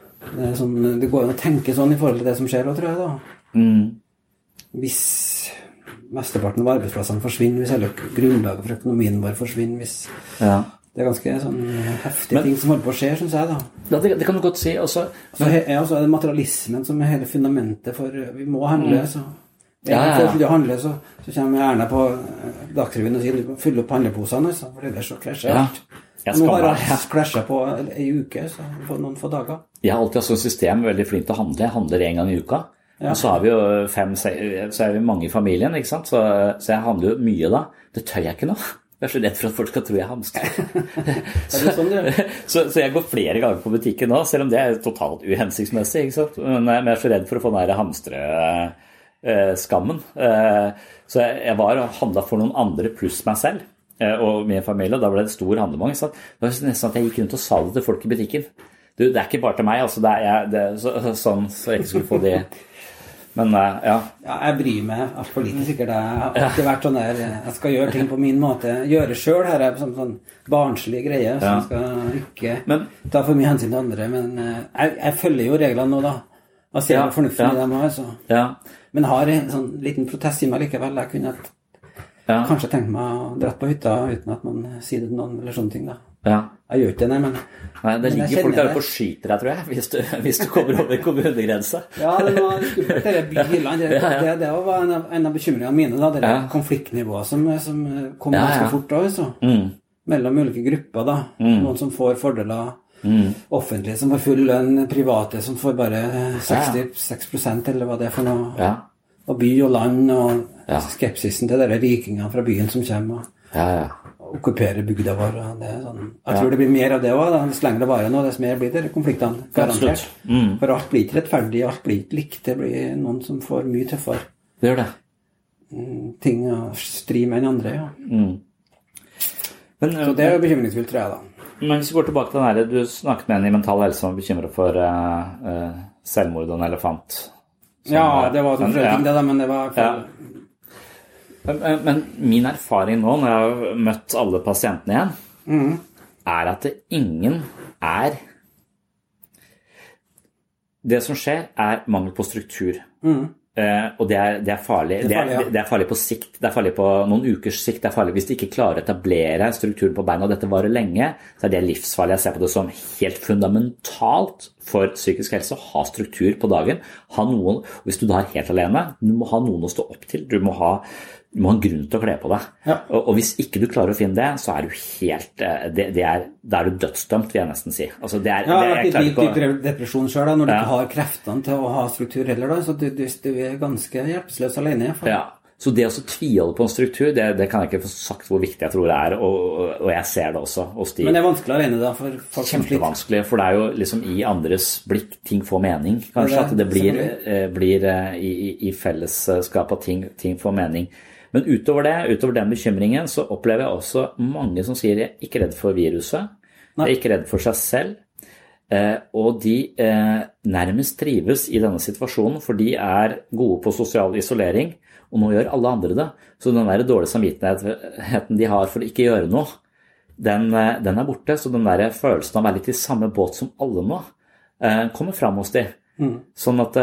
Det går jo å tenke sånn i forhold til det som skjer, tror jeg da. Hvis mesteparten av arbeidsplassene forsvinner, hvis hele grunnlaget for økonomien vår forsvinner, hvis... Ja. Det er ganske sånn heftige ting som holder på å skje, synes jeg da. Ja, det kan du godt si også. Så er det materialismen som er hele fundamentet for vi må handle, så... For å handle, så kommer Erna på Dagsrevyen og sier du må fylle opp handleposene, for det så klasjer alt. Nå har jeg klasjet på en uke, så for noen få dager. Jeg har alltid hatt sånn system, veldig flink til å handle. Jeg handler en gang i uka. Og så har vi jo så er vi mange i familien, ikke sant? Så jeg handler jo mye da. Det tør jeg ikke nå. Jeg er så redd for at folk skal tro jeg hamstrer. Så jeg går flere ganger på butikken nå, selv om det er totalt uhensiktsmessig, ikke sant? Men jeg er så redd for å få den her hamstreskammen. Så jeg var og handlet for noen andre pluss meg selv og min familie, og da ble det stor handlemang. Det var nesten sånn at jeg gikk rundt og sa det til folk i butikken. Det er ikke bare til meg, altså, sånn så jeg ikke skulle få det. Men, ja, jeg bryr meg alt for lite sikkert. Jeg har alltid vært sånn der, jeg skal gjøre ting på min måte. Gjøre selv her er sånn barnslig greie, så jeg skal ikke ta for mye hensyn til andre. Men jeg følger jo reglene nå da, og ser det fornuftig i dem også. Men har en sånn liten protest i meg likevel. Jeg kunne kanskje tenkt meg å dratt på hytta uten at man sier det til noen eller sånne ting da. Jeg gjør ikke det, men det ligger folk der på skyter deg, tror jeg, hvis du kommer over kommunegrensa. Ja, det var skummelt, det bilene. Det var en av bekymringene mine, da, det konfliktnivået som kom ganske fort også, mellom ulike grupper, da. Noen som får fordeler offentlige, som får full lønn, private, som får bare 66%, eller hva det er for noe. Og by og land, og skepsisen til dere rikingene fra byen som kommer, og okkupere bygda vår. Det er sånn. Jeg tror det blir mer av det også, da. Dess lenger det varer nå, dess mer blir det konfliktene, garantert. For alt blir ikke rettferdig, alt blir ikke likt. Det blir noen som får mye tøffere. Det gjør det. Ting å stri med enn andre, Men, så det er jo bekymringsfullt, tror jeg da. Men hvis vi går tilbake til den her, du snakket med en i Mental Helse som bekymret for selvmord og en elefant. Det var så flere ting det da, men det var... Men min erfaring nå, når jeg har møtt alle pasientene igjen, er at ingen er... Det som skjer er mangel på struktur. Og det er farlig. Det er farlig på sikt. Det er farlig på noen ukers sikt. Det er farlig hvis de ikke klarer å etablere strukturen på beina, og dette varer lenge, så er det livsfarlig. Jeg ser på det som helt fundamentalt for psykisk helse å ha struktur på dagen. Ha noen, hvis du da er helt alene, du må ha noen å stå opp til. Du må ha en grunn til å kle på deg. Og hvis ikke du klarer å finne det, så er du helt... Da er du dødsdømt, vil jeg nesten si. Altså, det er litt depresjon selv, da, når du ikke har kreftene til å ha struktur heller, da, så du er ganske hjelpeløs alene. Så det å tviholde på en struktur, det kan jeg ikke få sagt hvor viktig jeg tror det er, og jeg ser det også hos de. Men det er vanskelig alene da, for folk som sliter. Kjempevanskelig, for det er jo liksom i andres blikk ting får mening, kanskje, at det blir i fellesskap at ting får mening. Men utover den bekymringen, så opplever jeg også mange som sier jeg er ikke redd for viruset, jeg er ikke redd for seg selv, og de nærmest trives i denne situasjonen, for de er gode på sosial isolering, og nå gjør alle andre det. Så den der dårlige samvittigheten de har for å ikke gjøre noe, den er borte, så den der følelsen av å være litt i samme båt som alle nå, kommer frem hos de. Sånn at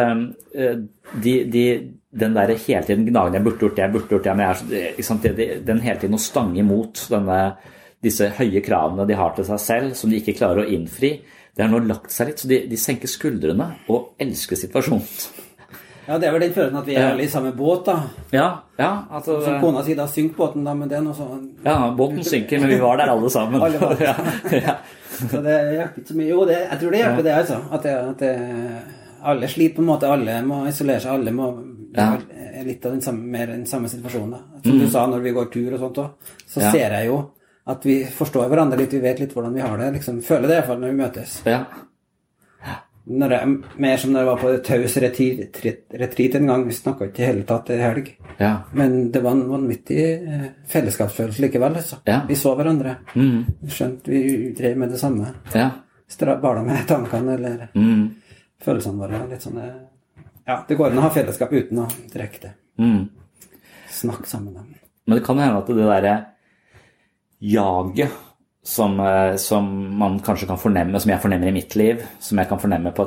den der hele tiden gnagen, jeg burde gjort det, men den hele tiden å stange imot disse høye kravene de har til seg selv, som de ikke klarer å innfri, det har nå lagt seg litt, så de senker skuldrene og elsker situasjonen. Ja, det vel den følelsen at vi alle I samme båt da. Ja, altså... Som kona sier da, synk båten da, men det noe sånn... Ja, båten synker, men vi var der alle sammen. Alle var der. Ja. Så det hjelper ikke så mye. Jo, jeg tror det hjelper det, altså. At alle sliter på en måte, alle må isolere seg, alle må... litt av den samme situasjonen da. Som du sa, når vi går tur og sånt også, så ser jeg jo at vi forstår hverandre litt, vi vet litt hvordan vi har det, liksom, føler det I hvert fall når vi møtes. Ja. Når jeg, mer som når jeg var på taus retreat en gang, vi snakket ikke hele tatt I helg. Ja. Men det var en vanvittig fellesskapsfølelse likevel, altså. Ja. Vi så hverandre. Skjønt vi drev med det samme. Ja. Bare med tankene, eller følelsene våre, litt sånn... Ja, det går an å ha fellesskap uten å direkte snakke sammen med dem. Men det kan hende at det der jaget som man kanskje kan fornemme, som jeg fornemmer I mitt liv, som jeg kan fornemme på et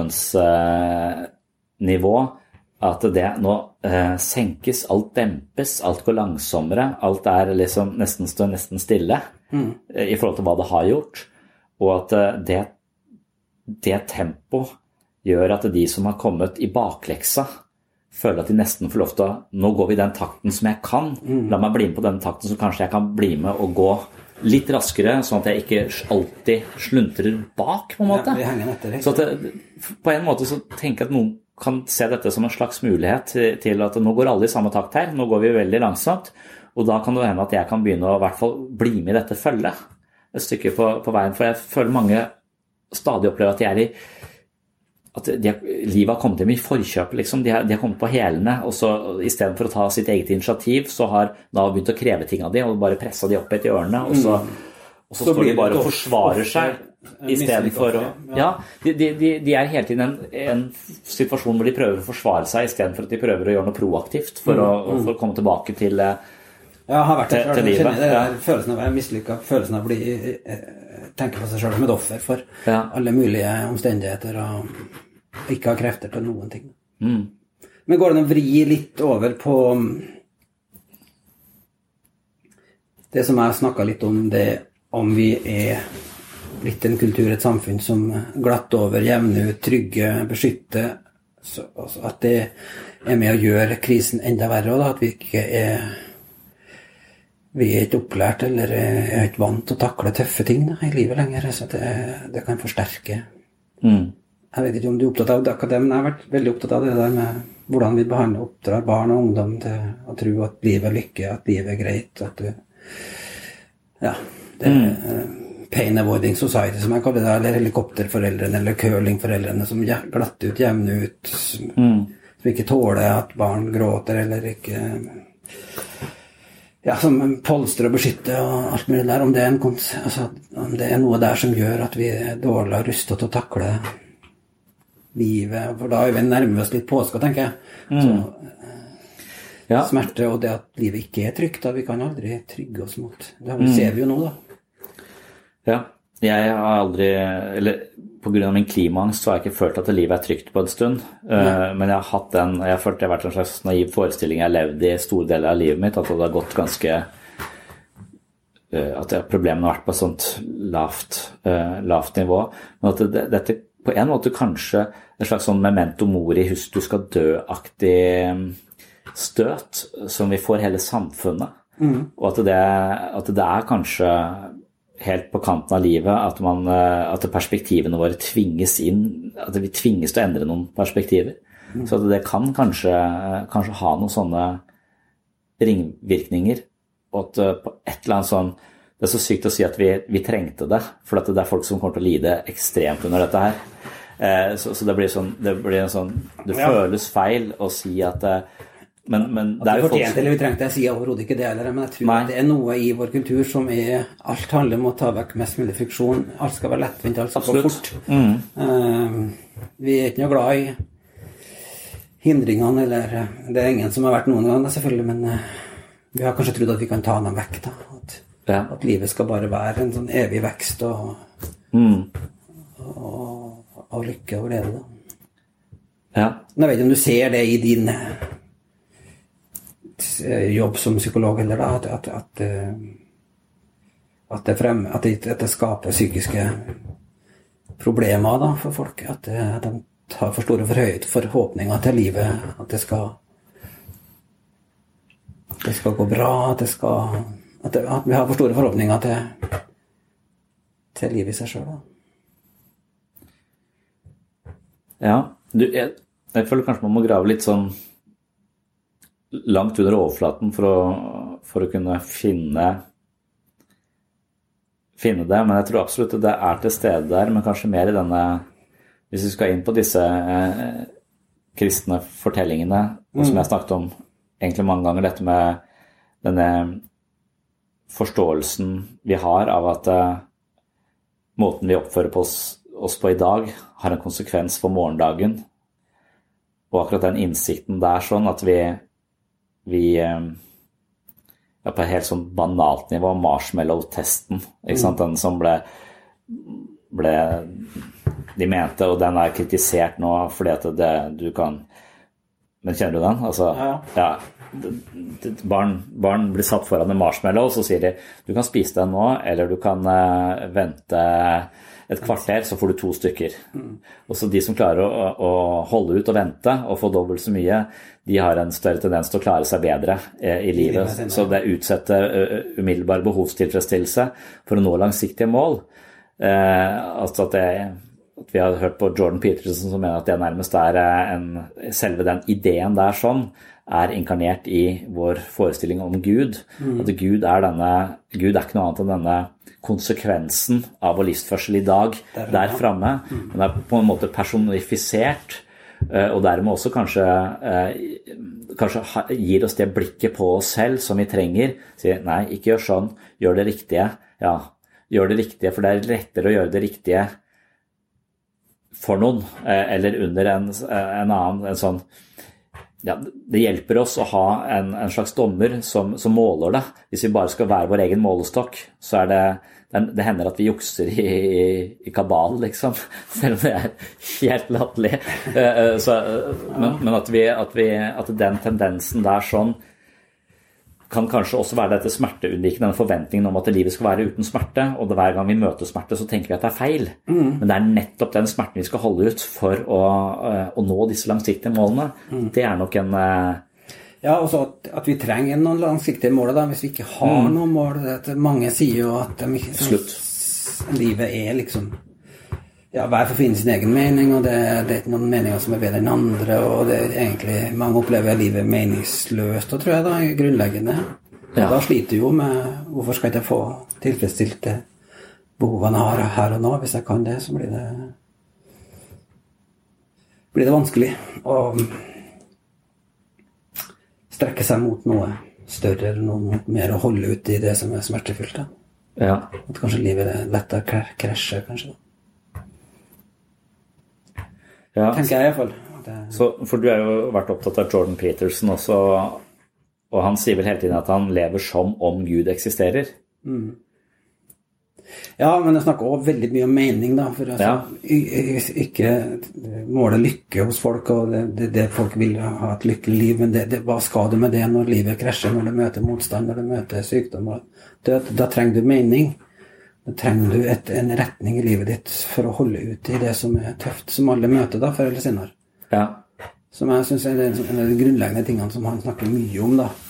samfunnsnivå, at det nå senkes, alt dempes, alt går langsommere, alt liksom nesten stille I forhold til hva det har gjort, og at det tempo gjør at de som har kommet I bakleksa føler at de nesten får lov til å, nå går vi I den takten som jeg kan, la meg bli med på den takten så kanskje jeg kan bli med og gå litt raskere, sånn at jeg ikke alltid sluntrer bak på en måte. Ja, vi henger etter, så at på en måte så tenker jeg at noen kan se dette som en slags mulighet til at nå går alle I samme takt her, nå går vi veldig langsomt, og da kan det hende at jeg kan begynne å I hvert fall bli med I dette følget et stykke på veien, for jeg føler mange stadig opplever at de at livet har kommet dem I forkjøpet, liksom. De har kommet på helene, og så I stedet for å ta sitt eget initiativ, så har da begynt å kreve ting av dem, og bare pressa de opp etter ørene, og så står de bare og forsvarer seg, I stedet for å... Ja, de hele tiden en situasjon hvor de prøver å forsvare seg, I stedet for at de prøver å gjøre noe proaktivt, for å komme tilbake til Ja, har vært det selv. Jeg kjenner det der følelsen av å være mislykket, følelsen av å bli tenke på seg selv som et offer for alle mulige omstendigheter og ikke ha krefter til noen ting. Men går det å vri litt over på det som jeg snakket litt om, det om vi blitt en kultur, et samfunn som glatt over, jevne ut, trygge, beskytte, så, altså at det med å gjøre krisen enda verre, og da, at vi ikke vi ikke opplært eller ikke vant til å takle tøffe ting da, I livet lenger, så det kan forsterke. Jeg vet ikke om du opptatt av det, men jeg har vært veldig opptatt av det der med hvordan vi behandler oppdrar barn og ungdom til å tro at livet lykke, at livet greit, at du det pain avoiding society som jeg kaller det, eller helikopterforeldrene eller curlingforeldrene som glatter ut, jevner ut, som ikke tåler at barn gråter eller ikke som polster og beskytte og alt mulig der, om det om det noe der som gjør at vi dårligere rustet til å takle livet, for da vi nærmer oss litt påske, tenker jeg. Så, smerte og det at livet ikke trygt, da vi kan aldri trygge oss mot. Det ser vi jo nå, da. Ja, jeg har aldri, eller på grunn av min klimaangst, så har jeg ikke følt at livet trygt på en stund. Men jeg har hatt jeg har følt det har vært en slags naiv forestilling jeg har levd I store deler av livet mitt, at det har gått ganske, at problemene har vært på et sånt lavt nivå. Men at dette på en måte kanskje en slags sånn memento mori, husk du skal dø-aktig støt, som vi får hele samfunnet. Og at det kanskje helt på kanten av livet at perspektivene våre tvinges inn, at vi tvinges til å endre noen perspektiver. Så at det kan kanskje ha noen sånne ringvirkninger, og at på et eller annet sånn, det så sykt å si at vi trengte det, for at det folk som kommer til å lide ekstremt under dette her. Så det blir en sånn, det føles feil å si at men det jo folk eller vi trengte, jeg sier overhodet ikke det heller, men jeg tror at det noe I vår kultur som alt handler om å ta vekk mest mulig friksjon, alt skal være lettvint, alt skal gå fort. Vi ikke noe glad I hindringene, eller det ingen som har vært noen gang selvfølgelig, men vi har kanskje trodd at vi kan ta dem vekk da, at livet skal bare være en sånn evig vekst og lykke og glede da. Jeg vet ikke om du ser det I din jobb som psykolog eller da, at det skaper psykiske problemer da for folk, at de har for store forhåpninger til livet, at det skal gå bra, at vi har for store forhåpninger til livet i seg selv. Da. Ja, jeg føler kanskje man må grave litt sånn langt under overflaten for å kunne finne det, men jeg tror absolutt at det til stede der, men kanskje mer i denne, hvis vi skal inn på disse kristne fortellingene, og som jeg snakket om egentlig mange ganger, dette med denne forståelsen vi har av at måten vi oppfører oss på i dag har en konsekvens for morgendagen, og akkurat den innsikten der sånn at vi på et helt sånn banalt nivå, marshmallow-testen, ikke sant? Den som ble de mente, og den kritisert nå fordi at du kan, men kjenner du den? Altså, ja. Barn blir satt foran en marshmallow, så sier de, du kan spise den nå, eller du kan vente et kvarter, så får du 2 stykker. Og så de som klarer å holde ut og vente, og få dobbelt så mye, de har en større tendens til å klare seg bedre i livet. Så det utsetter umiddelbar behovstilfredsstillelse for å nå langsiktige mål. Altså at vi har hørt på Jordan Peterson som mener at det nærmest selve den ideen der sånn, inkarnert i vår forestilling om Gud. At Gud ikke noe annet enn denne konsekvensen av vår livsførsel i dag der fremme. Den på en måte personifisert, og dermed også kanskje gir oss det blikket på oss selv som vi trenger. Sier, nei, ikke gjør sånn, gjør det riktige. Ja, gjør det riktige, for det lettere å gjøre det riktige for noen, eller under en annen, en sånn. Ja, det hjelper oss å ha en slags dommer som måler det. Hvis vi bare skal være vår egen målestokk, så det hender at vi jukser i kabal, liksom, selv om det helt latterlig. Men at den tendensen der sånn, kan kanskje også være dette smerteunnvikende, denne forventningen om at livet skal være uten smerte, og hver gang vi møter smerte, så tenker vi at det feil. Men det nettopp den smerten vi skal holde ut for å nå disse langsiktige målene. Det nok en... Ja, også at vi trenger noen langsiktige mål, da, hvis vi ikke har noen mål. Mange sier jo at livet liksom... Ja, hver for finne sin egen mening, og det ikke noen meninger som bedre enn andre, og det egentlig, mange opplever livet meningsløst, og tror jeg da, grunnleggende. Ja. Da sliter jo med, hvorfor skal jeg ikke få tilfredsstilt det behovene jeg har her og nå? Hvis jeg kan det, så blir det vanskelig å strekke seg mot noe større, eller noe mer å holde ut i det som smertefullt. Da. Ja. At kanskje livet lettere krasjer, kanskje da. Ja, tenker jeg i hvert fall. For du jo vært opptatt av Jordan Peterson også, og han sier vel hele tiden at han lever som om Gud eksisterer. Ja, men jeg snakker også veldig mye om mening da, for ikke måle lykke hos folk, og det folk vil ha et lykkelig liv, men hva skal du med det når livet krasjer, når du møter motstand, når du møter sykdom og død? Da trenger du mening. Da trenger du en retning i livet ditt for å holde ut i det som tøft, som alle møter da, før eller senere. Ja. Som jeg synes en av de grunnleggende tingene som han snakker mye om da,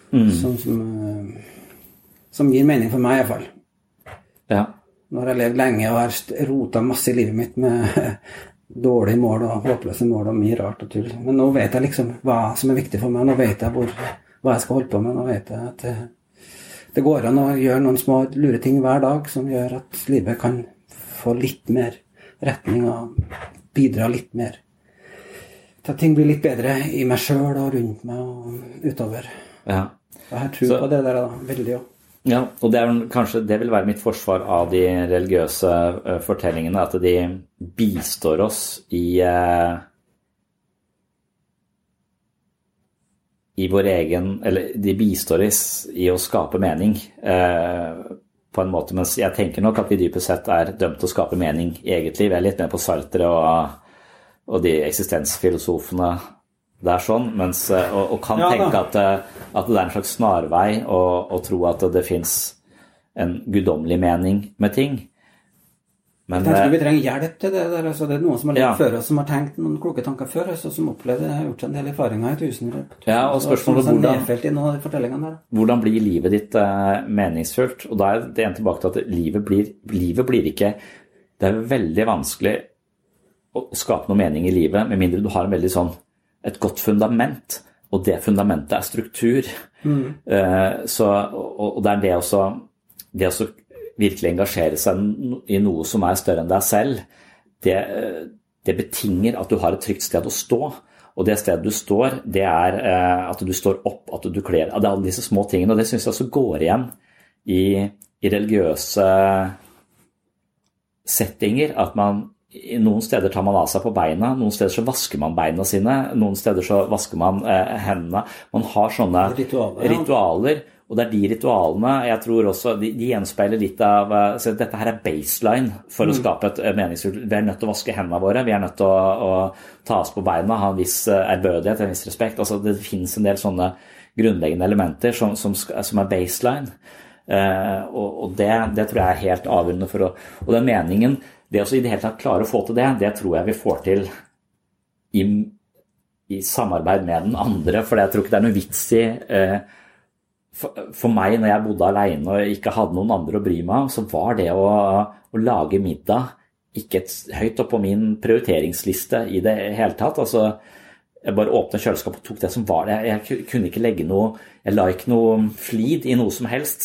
som gir mening for meg i hvert fall. Ja. Nå har jeg levd lenge og har rotet masse i livet mitt med dårlige mål og håpløse mål og mye rart og tull. Men nå vet jeg liksom hva som viktig for meg, nå vet jeg hva jeg skal holde på med, nå vet jeg at det går an å gjøre noen små lure ting hver dag som gjør at livet kan få litt mer retning og bidra litt mer til at ting blir litt bedre i meg selv og rundt meg og utover. Ja. Og jeg tror på det der da, veldig også. Ja, og kanskje det vil være mitt forsvar av de religiøse fortellingene, at de bistår oss i vår egen, eller de bistår oss i å skape mening på en måte, mens jeg tenker nok at vi dypest sett dømt til å skape mening i eget liv. Jeg litt mer på Sartre og de eksistensfilosofene der sånn, og kan tenke at det en slags snarvei å tro at det finnes en guddommelig mening med ting. Men, jeg tenker vi trenger hjelp til det der, altså det noen som har levd før oss, som har tenkt noen kloke tanker før oss, og som opplevde det, har gjort en del erfaringer i tusener. Ja, og spørsmålet hvordan blir livet ditt meningsfullt? Og da det en tilbake til at livet blir ikke, det veldig vanskelig å skape noe mening i livet, med mindre du har en veldig et godt fundament, og det fundamentet struktur. Og det det også virkelig engasjere seg i noe som større enn deg selv, det betinger at du har et trygt sted å stå, og det stedet du står, det at du står opp, at du kler, det alle disse små tingene, og det synes jeg også går igjen i religiøse settinger, at i noen steder tar man av seg på beina, noen steder så vasker man beina sine, noen steder så vasker man hendene, man har sånne ritualer, og det de ritualene, jeg tror også, de gjenspeiler litt av, så dette her baseline for å skape et meningsfullt. Vi nødt til å vaske hendene våre, vi nødt til å ta oss på beina, ha en viss ærbødighet, en viss respekt. Altså det finnes en del sånne grunnleggende elementer som baseline, og det tror jeg helt avgjørende for og den meningen, det også i det hele tatt klare å få til det tror jeg vi får til i samarbeid med den andre, for jeg tror ikke det noe vits i for meg, når jeg bodde alene og ikke hadde noen andre å bry meg om, så var det å lage middag ikke høyt opp på min prioriteringsliste i det hele tatt. Altså, jeg bare åpnet kjøleskapet og tok det som var det. Jeg kunne ikke legge jeg la ikke noe flid i noe som helst,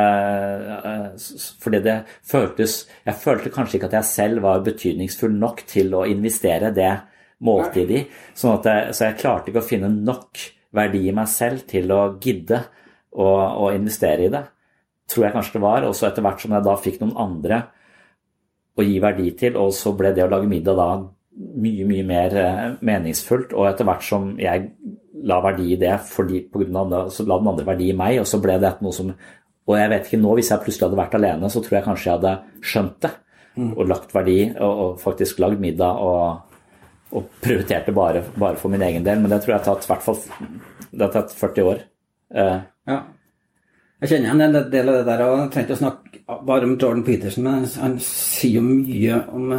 fordi det jeg følte kanskje ikke at jeg selv var betydningsfull nok til å investere det måltidig, så jeg klarte ikke å finne nok verdi i meg selv til å gidde og investere i det, tror jeg kanskje det var, og så etter hvert som jeg da fikk noen andre å gi verdi til, og så ble det å lage middag da mye, mye mer meningsfullt, og etter hvert som jeg la verdi i det, fordi på grunn av det, så la den andre verdi i meg, og så ble det noe som, og jeg vet ikke nå, hvis jeg plutselig hadde vært alene, så tror jeg kanskje jeg hadde skjønt det, og lagt verdi, og faktisk lagd middag, og prioritert det bare for min egen del, men det tror jeg det har tatt 40 år. Ja, jeg kjenner igjen en del av det der, og jeg trengte å snakke bare om Jordan Peterson, men han sier jo mye om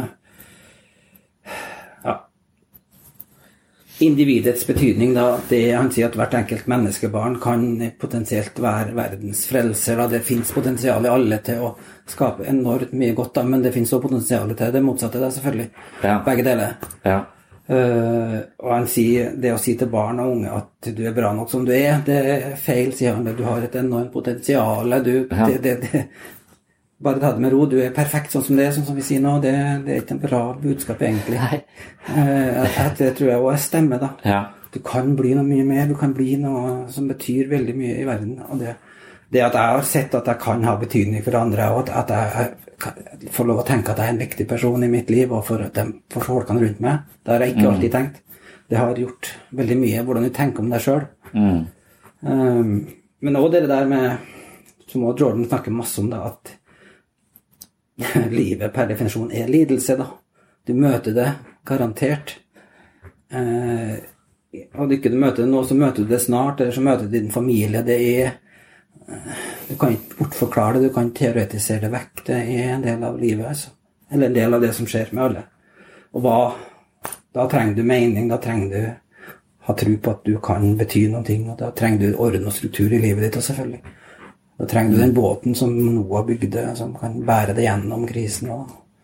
individets betydning da, han sier at hvert enkelt menneskebarn kan potensielt være verdens frelser, da. Det finnes potensial i alle til å skape enormt mye godt da, men det finnes også potensial til det motsatte da, selvfølgelig, begge deler. Og han sier, det å si til barn og unge at du bra nok som du det feil, sier han, du har et enormt potensial, bare ta det med ro, du perfekt sånn som det, sånn som vi sier nå, det ikke en bra budskap egentlig. Det tror jeg også stemmer da. Du kan bli noe mye mer, du kan bli noe som betyr veldig mye i verden, og det at jeg har sett at jeg kan ha betydning for andre, og at jeg får lov å tenke at jeg en viktig person i mitt liv, og for folkene rundt meg, det har jeg ikke alltid tenkt. Det har gjort veldig mye, hvordan du tenker om deg selv. Men også det der med, som også Jordan snakker masse om da, at livet per definisjon lidelse da. Du møter det, garantert. Og om ikke du møter det nå, så møter du det snart, eller så møter du din familie, du kan ikke bortforklare det, du kan teoretisere det vekk, det en del av livet, altså. Eller en del av det som skjer med alle. Og da trenger du mening, da trenger du ha tro på at du kan bety noen ting, og da trenger du orden og struktur i livet ditt, og selvfølgelig. Da trenger du den båten som Noah bygde, som kan bære det gjennom krisen.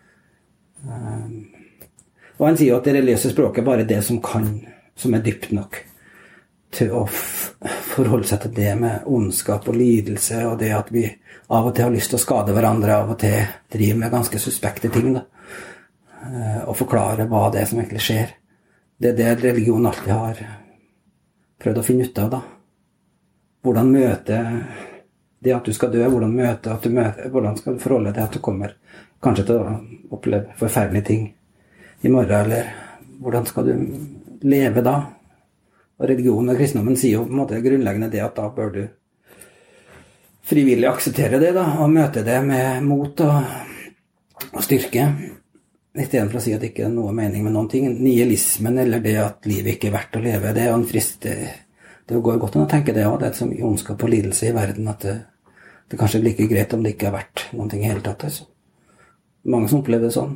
Og han sier at det religiøse språket bare det som dypt nok til å forholde seg til det med ondskap og lidelse, og det at vi av og til har lyst til å skade hverandre, av og til driver med ganske suspekte ting da, og forklare hva det er som egentlig skjer. Det det religion alltid har prøvd å finne ut av da. Hvordan møte det at du skal dø, hvordan skal du forholde deg at du kommer kanskje til å oppleve forferdelige ting i morgen, eller hvordan skal du leve da? Og religionen og kristendommen sier jo på en måte grunnleggende det at da bør du frivillig akseptere det da, og møte det med mot og styrke, i stedet for å si at det ikke er noe mening med noen ting. Nihilismen, eller det at livet ikke er verdt å leve, det er jo en frist, det går godt an å tenke det også, det er så mye ondskap og lidelse i verden, at det kanskje er like greit om det ikke har vært noen ting i hele tatt, altså. Mange som opplever det sånn.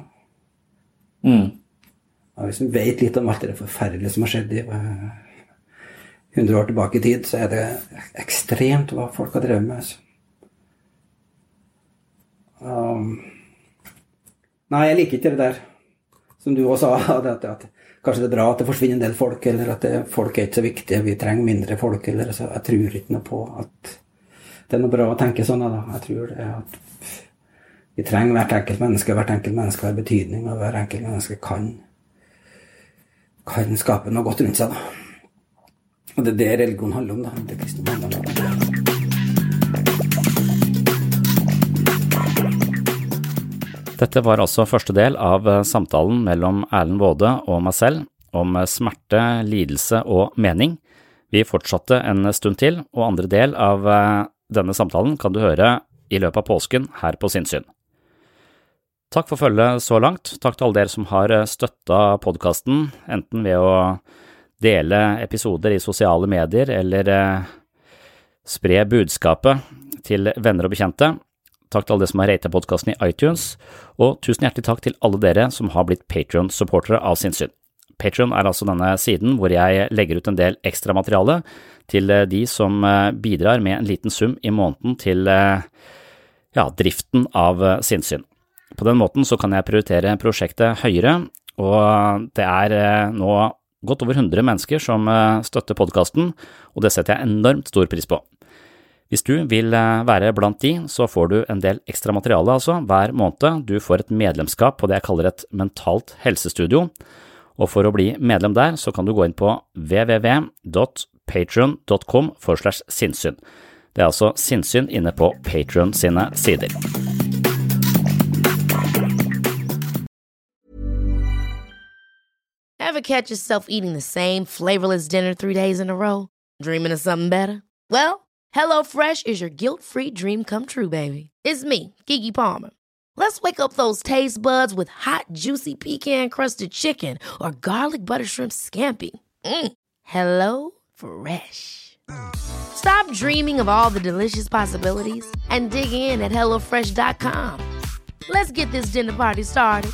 Ja, hvis vi vet litt om alt det forferdelige som har skjedd i 100 år tilbake i tid, så er det ekstremt hva folk har drevet med. Nei, jeg liker ikke det der, som du også sa, at kanskje det er bra at det forsvinner en del folk, eller at folk er ikke så viktige, vi trenger mindre folk, eller så. Jeg tror ikke noe på at det er noe bra å tenke sånn, da. Jeg tror det er at vi trenger hvert enkelt menneske har betydning, og hvert enkelt menneske kan skape noe godt rundt seg, da. Og det er det religion handler om, da. Det kristne handler om. Dette var altså første del av samtalen mellom Erlend Waade og meg selv om smerte, lidelse og mening. Vi fortsatte en stund til, og andre del av denne samtalen kan du høre i løpet av påsken her på Sinnssyn. Takk for følget så langt. Takk til alle dere som har støttet podcasten, enten ved å dele episoder i sosiale medier eller spre budskapet til venner og bekjente. Takk til alle dere som har ratet podcasten i iTunes, og tusen hjertelig takk til alle dere som har blitt Patreon-supportere av Sinnssyn. Patreon er altså denne siden hvor jeg legger ut en del ekstra materiale til de som bidrar med en liten sum i måneden til driften av Sinnssyn. På den måten så kan jeg prioritere prosjektet høyere, og det er nå godt over 100 mennesker som støtter podcasten, og det setter jeg enormt stor pris på. Hvis du vil være blant de, så får du en del ekstra materiale altså hver måned. Du får et medlemskap på det jeg kaller et mentalt helsestudio, og for å bli medlem der så kan du gå inn på www.patreon.com/sinnssyn. Det er altså Sinnssyn inne på Patreon sine sider. Ever catch yourself eating the same flavorless dinner 3 days in a row? Dreaming of something better? Well, HelloFresh is your guilt-free dream come true, baby. It's me, Keke Palmer. Let's wake up those taste buds with hot, juicy pecan-crusted chicken or garlic butter shrimp scampi. Hello Fresh. Stop dreaming of all the delicious possibilities and dig in at HelloFresh.com. Let's get this dinner party started.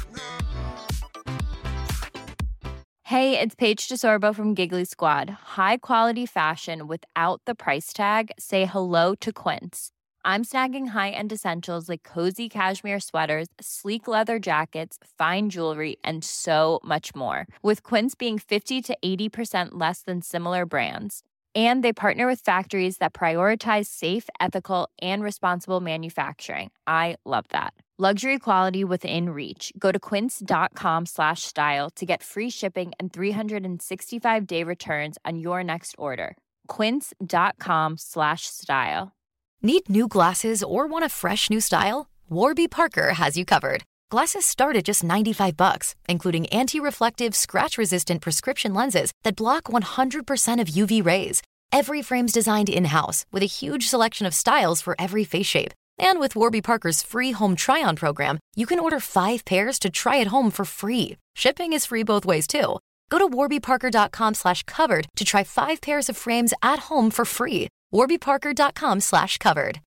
Hey, it's Paige DeSorbo from Giggly Squad. High quality fashion without the price tag. Say hello to Quince. I'm snagging high-end essentials like cozy cashmere sweaters, sleek leather jackets, fine jewelry, and so much more. With Quince being 50 to 80% less than similar brands. And they partner with factories that prioritize safe, ethical, and responsible manufacturing. I love that. Luxury quality within reach. Go to quince.com/style to get free shipping and 365-day returns on your next order. Quince.com/style. Need new glasses or want a fresh new style? Warby Parker has you covered. Glasses start at just $95, including anti-reflective, scratch-resistant prescription lenses that block 100% of UV rays. Every frame's designed in-house with a huge selection of styles for every face shape. And with Warby Parker's free home try-on program, you can order 5 pairs to try at home for free. Shipping is free both ways, too. Go to warbyparker.com/covered to try 5 pairs of frames at home for free. warbyparker.com/covered.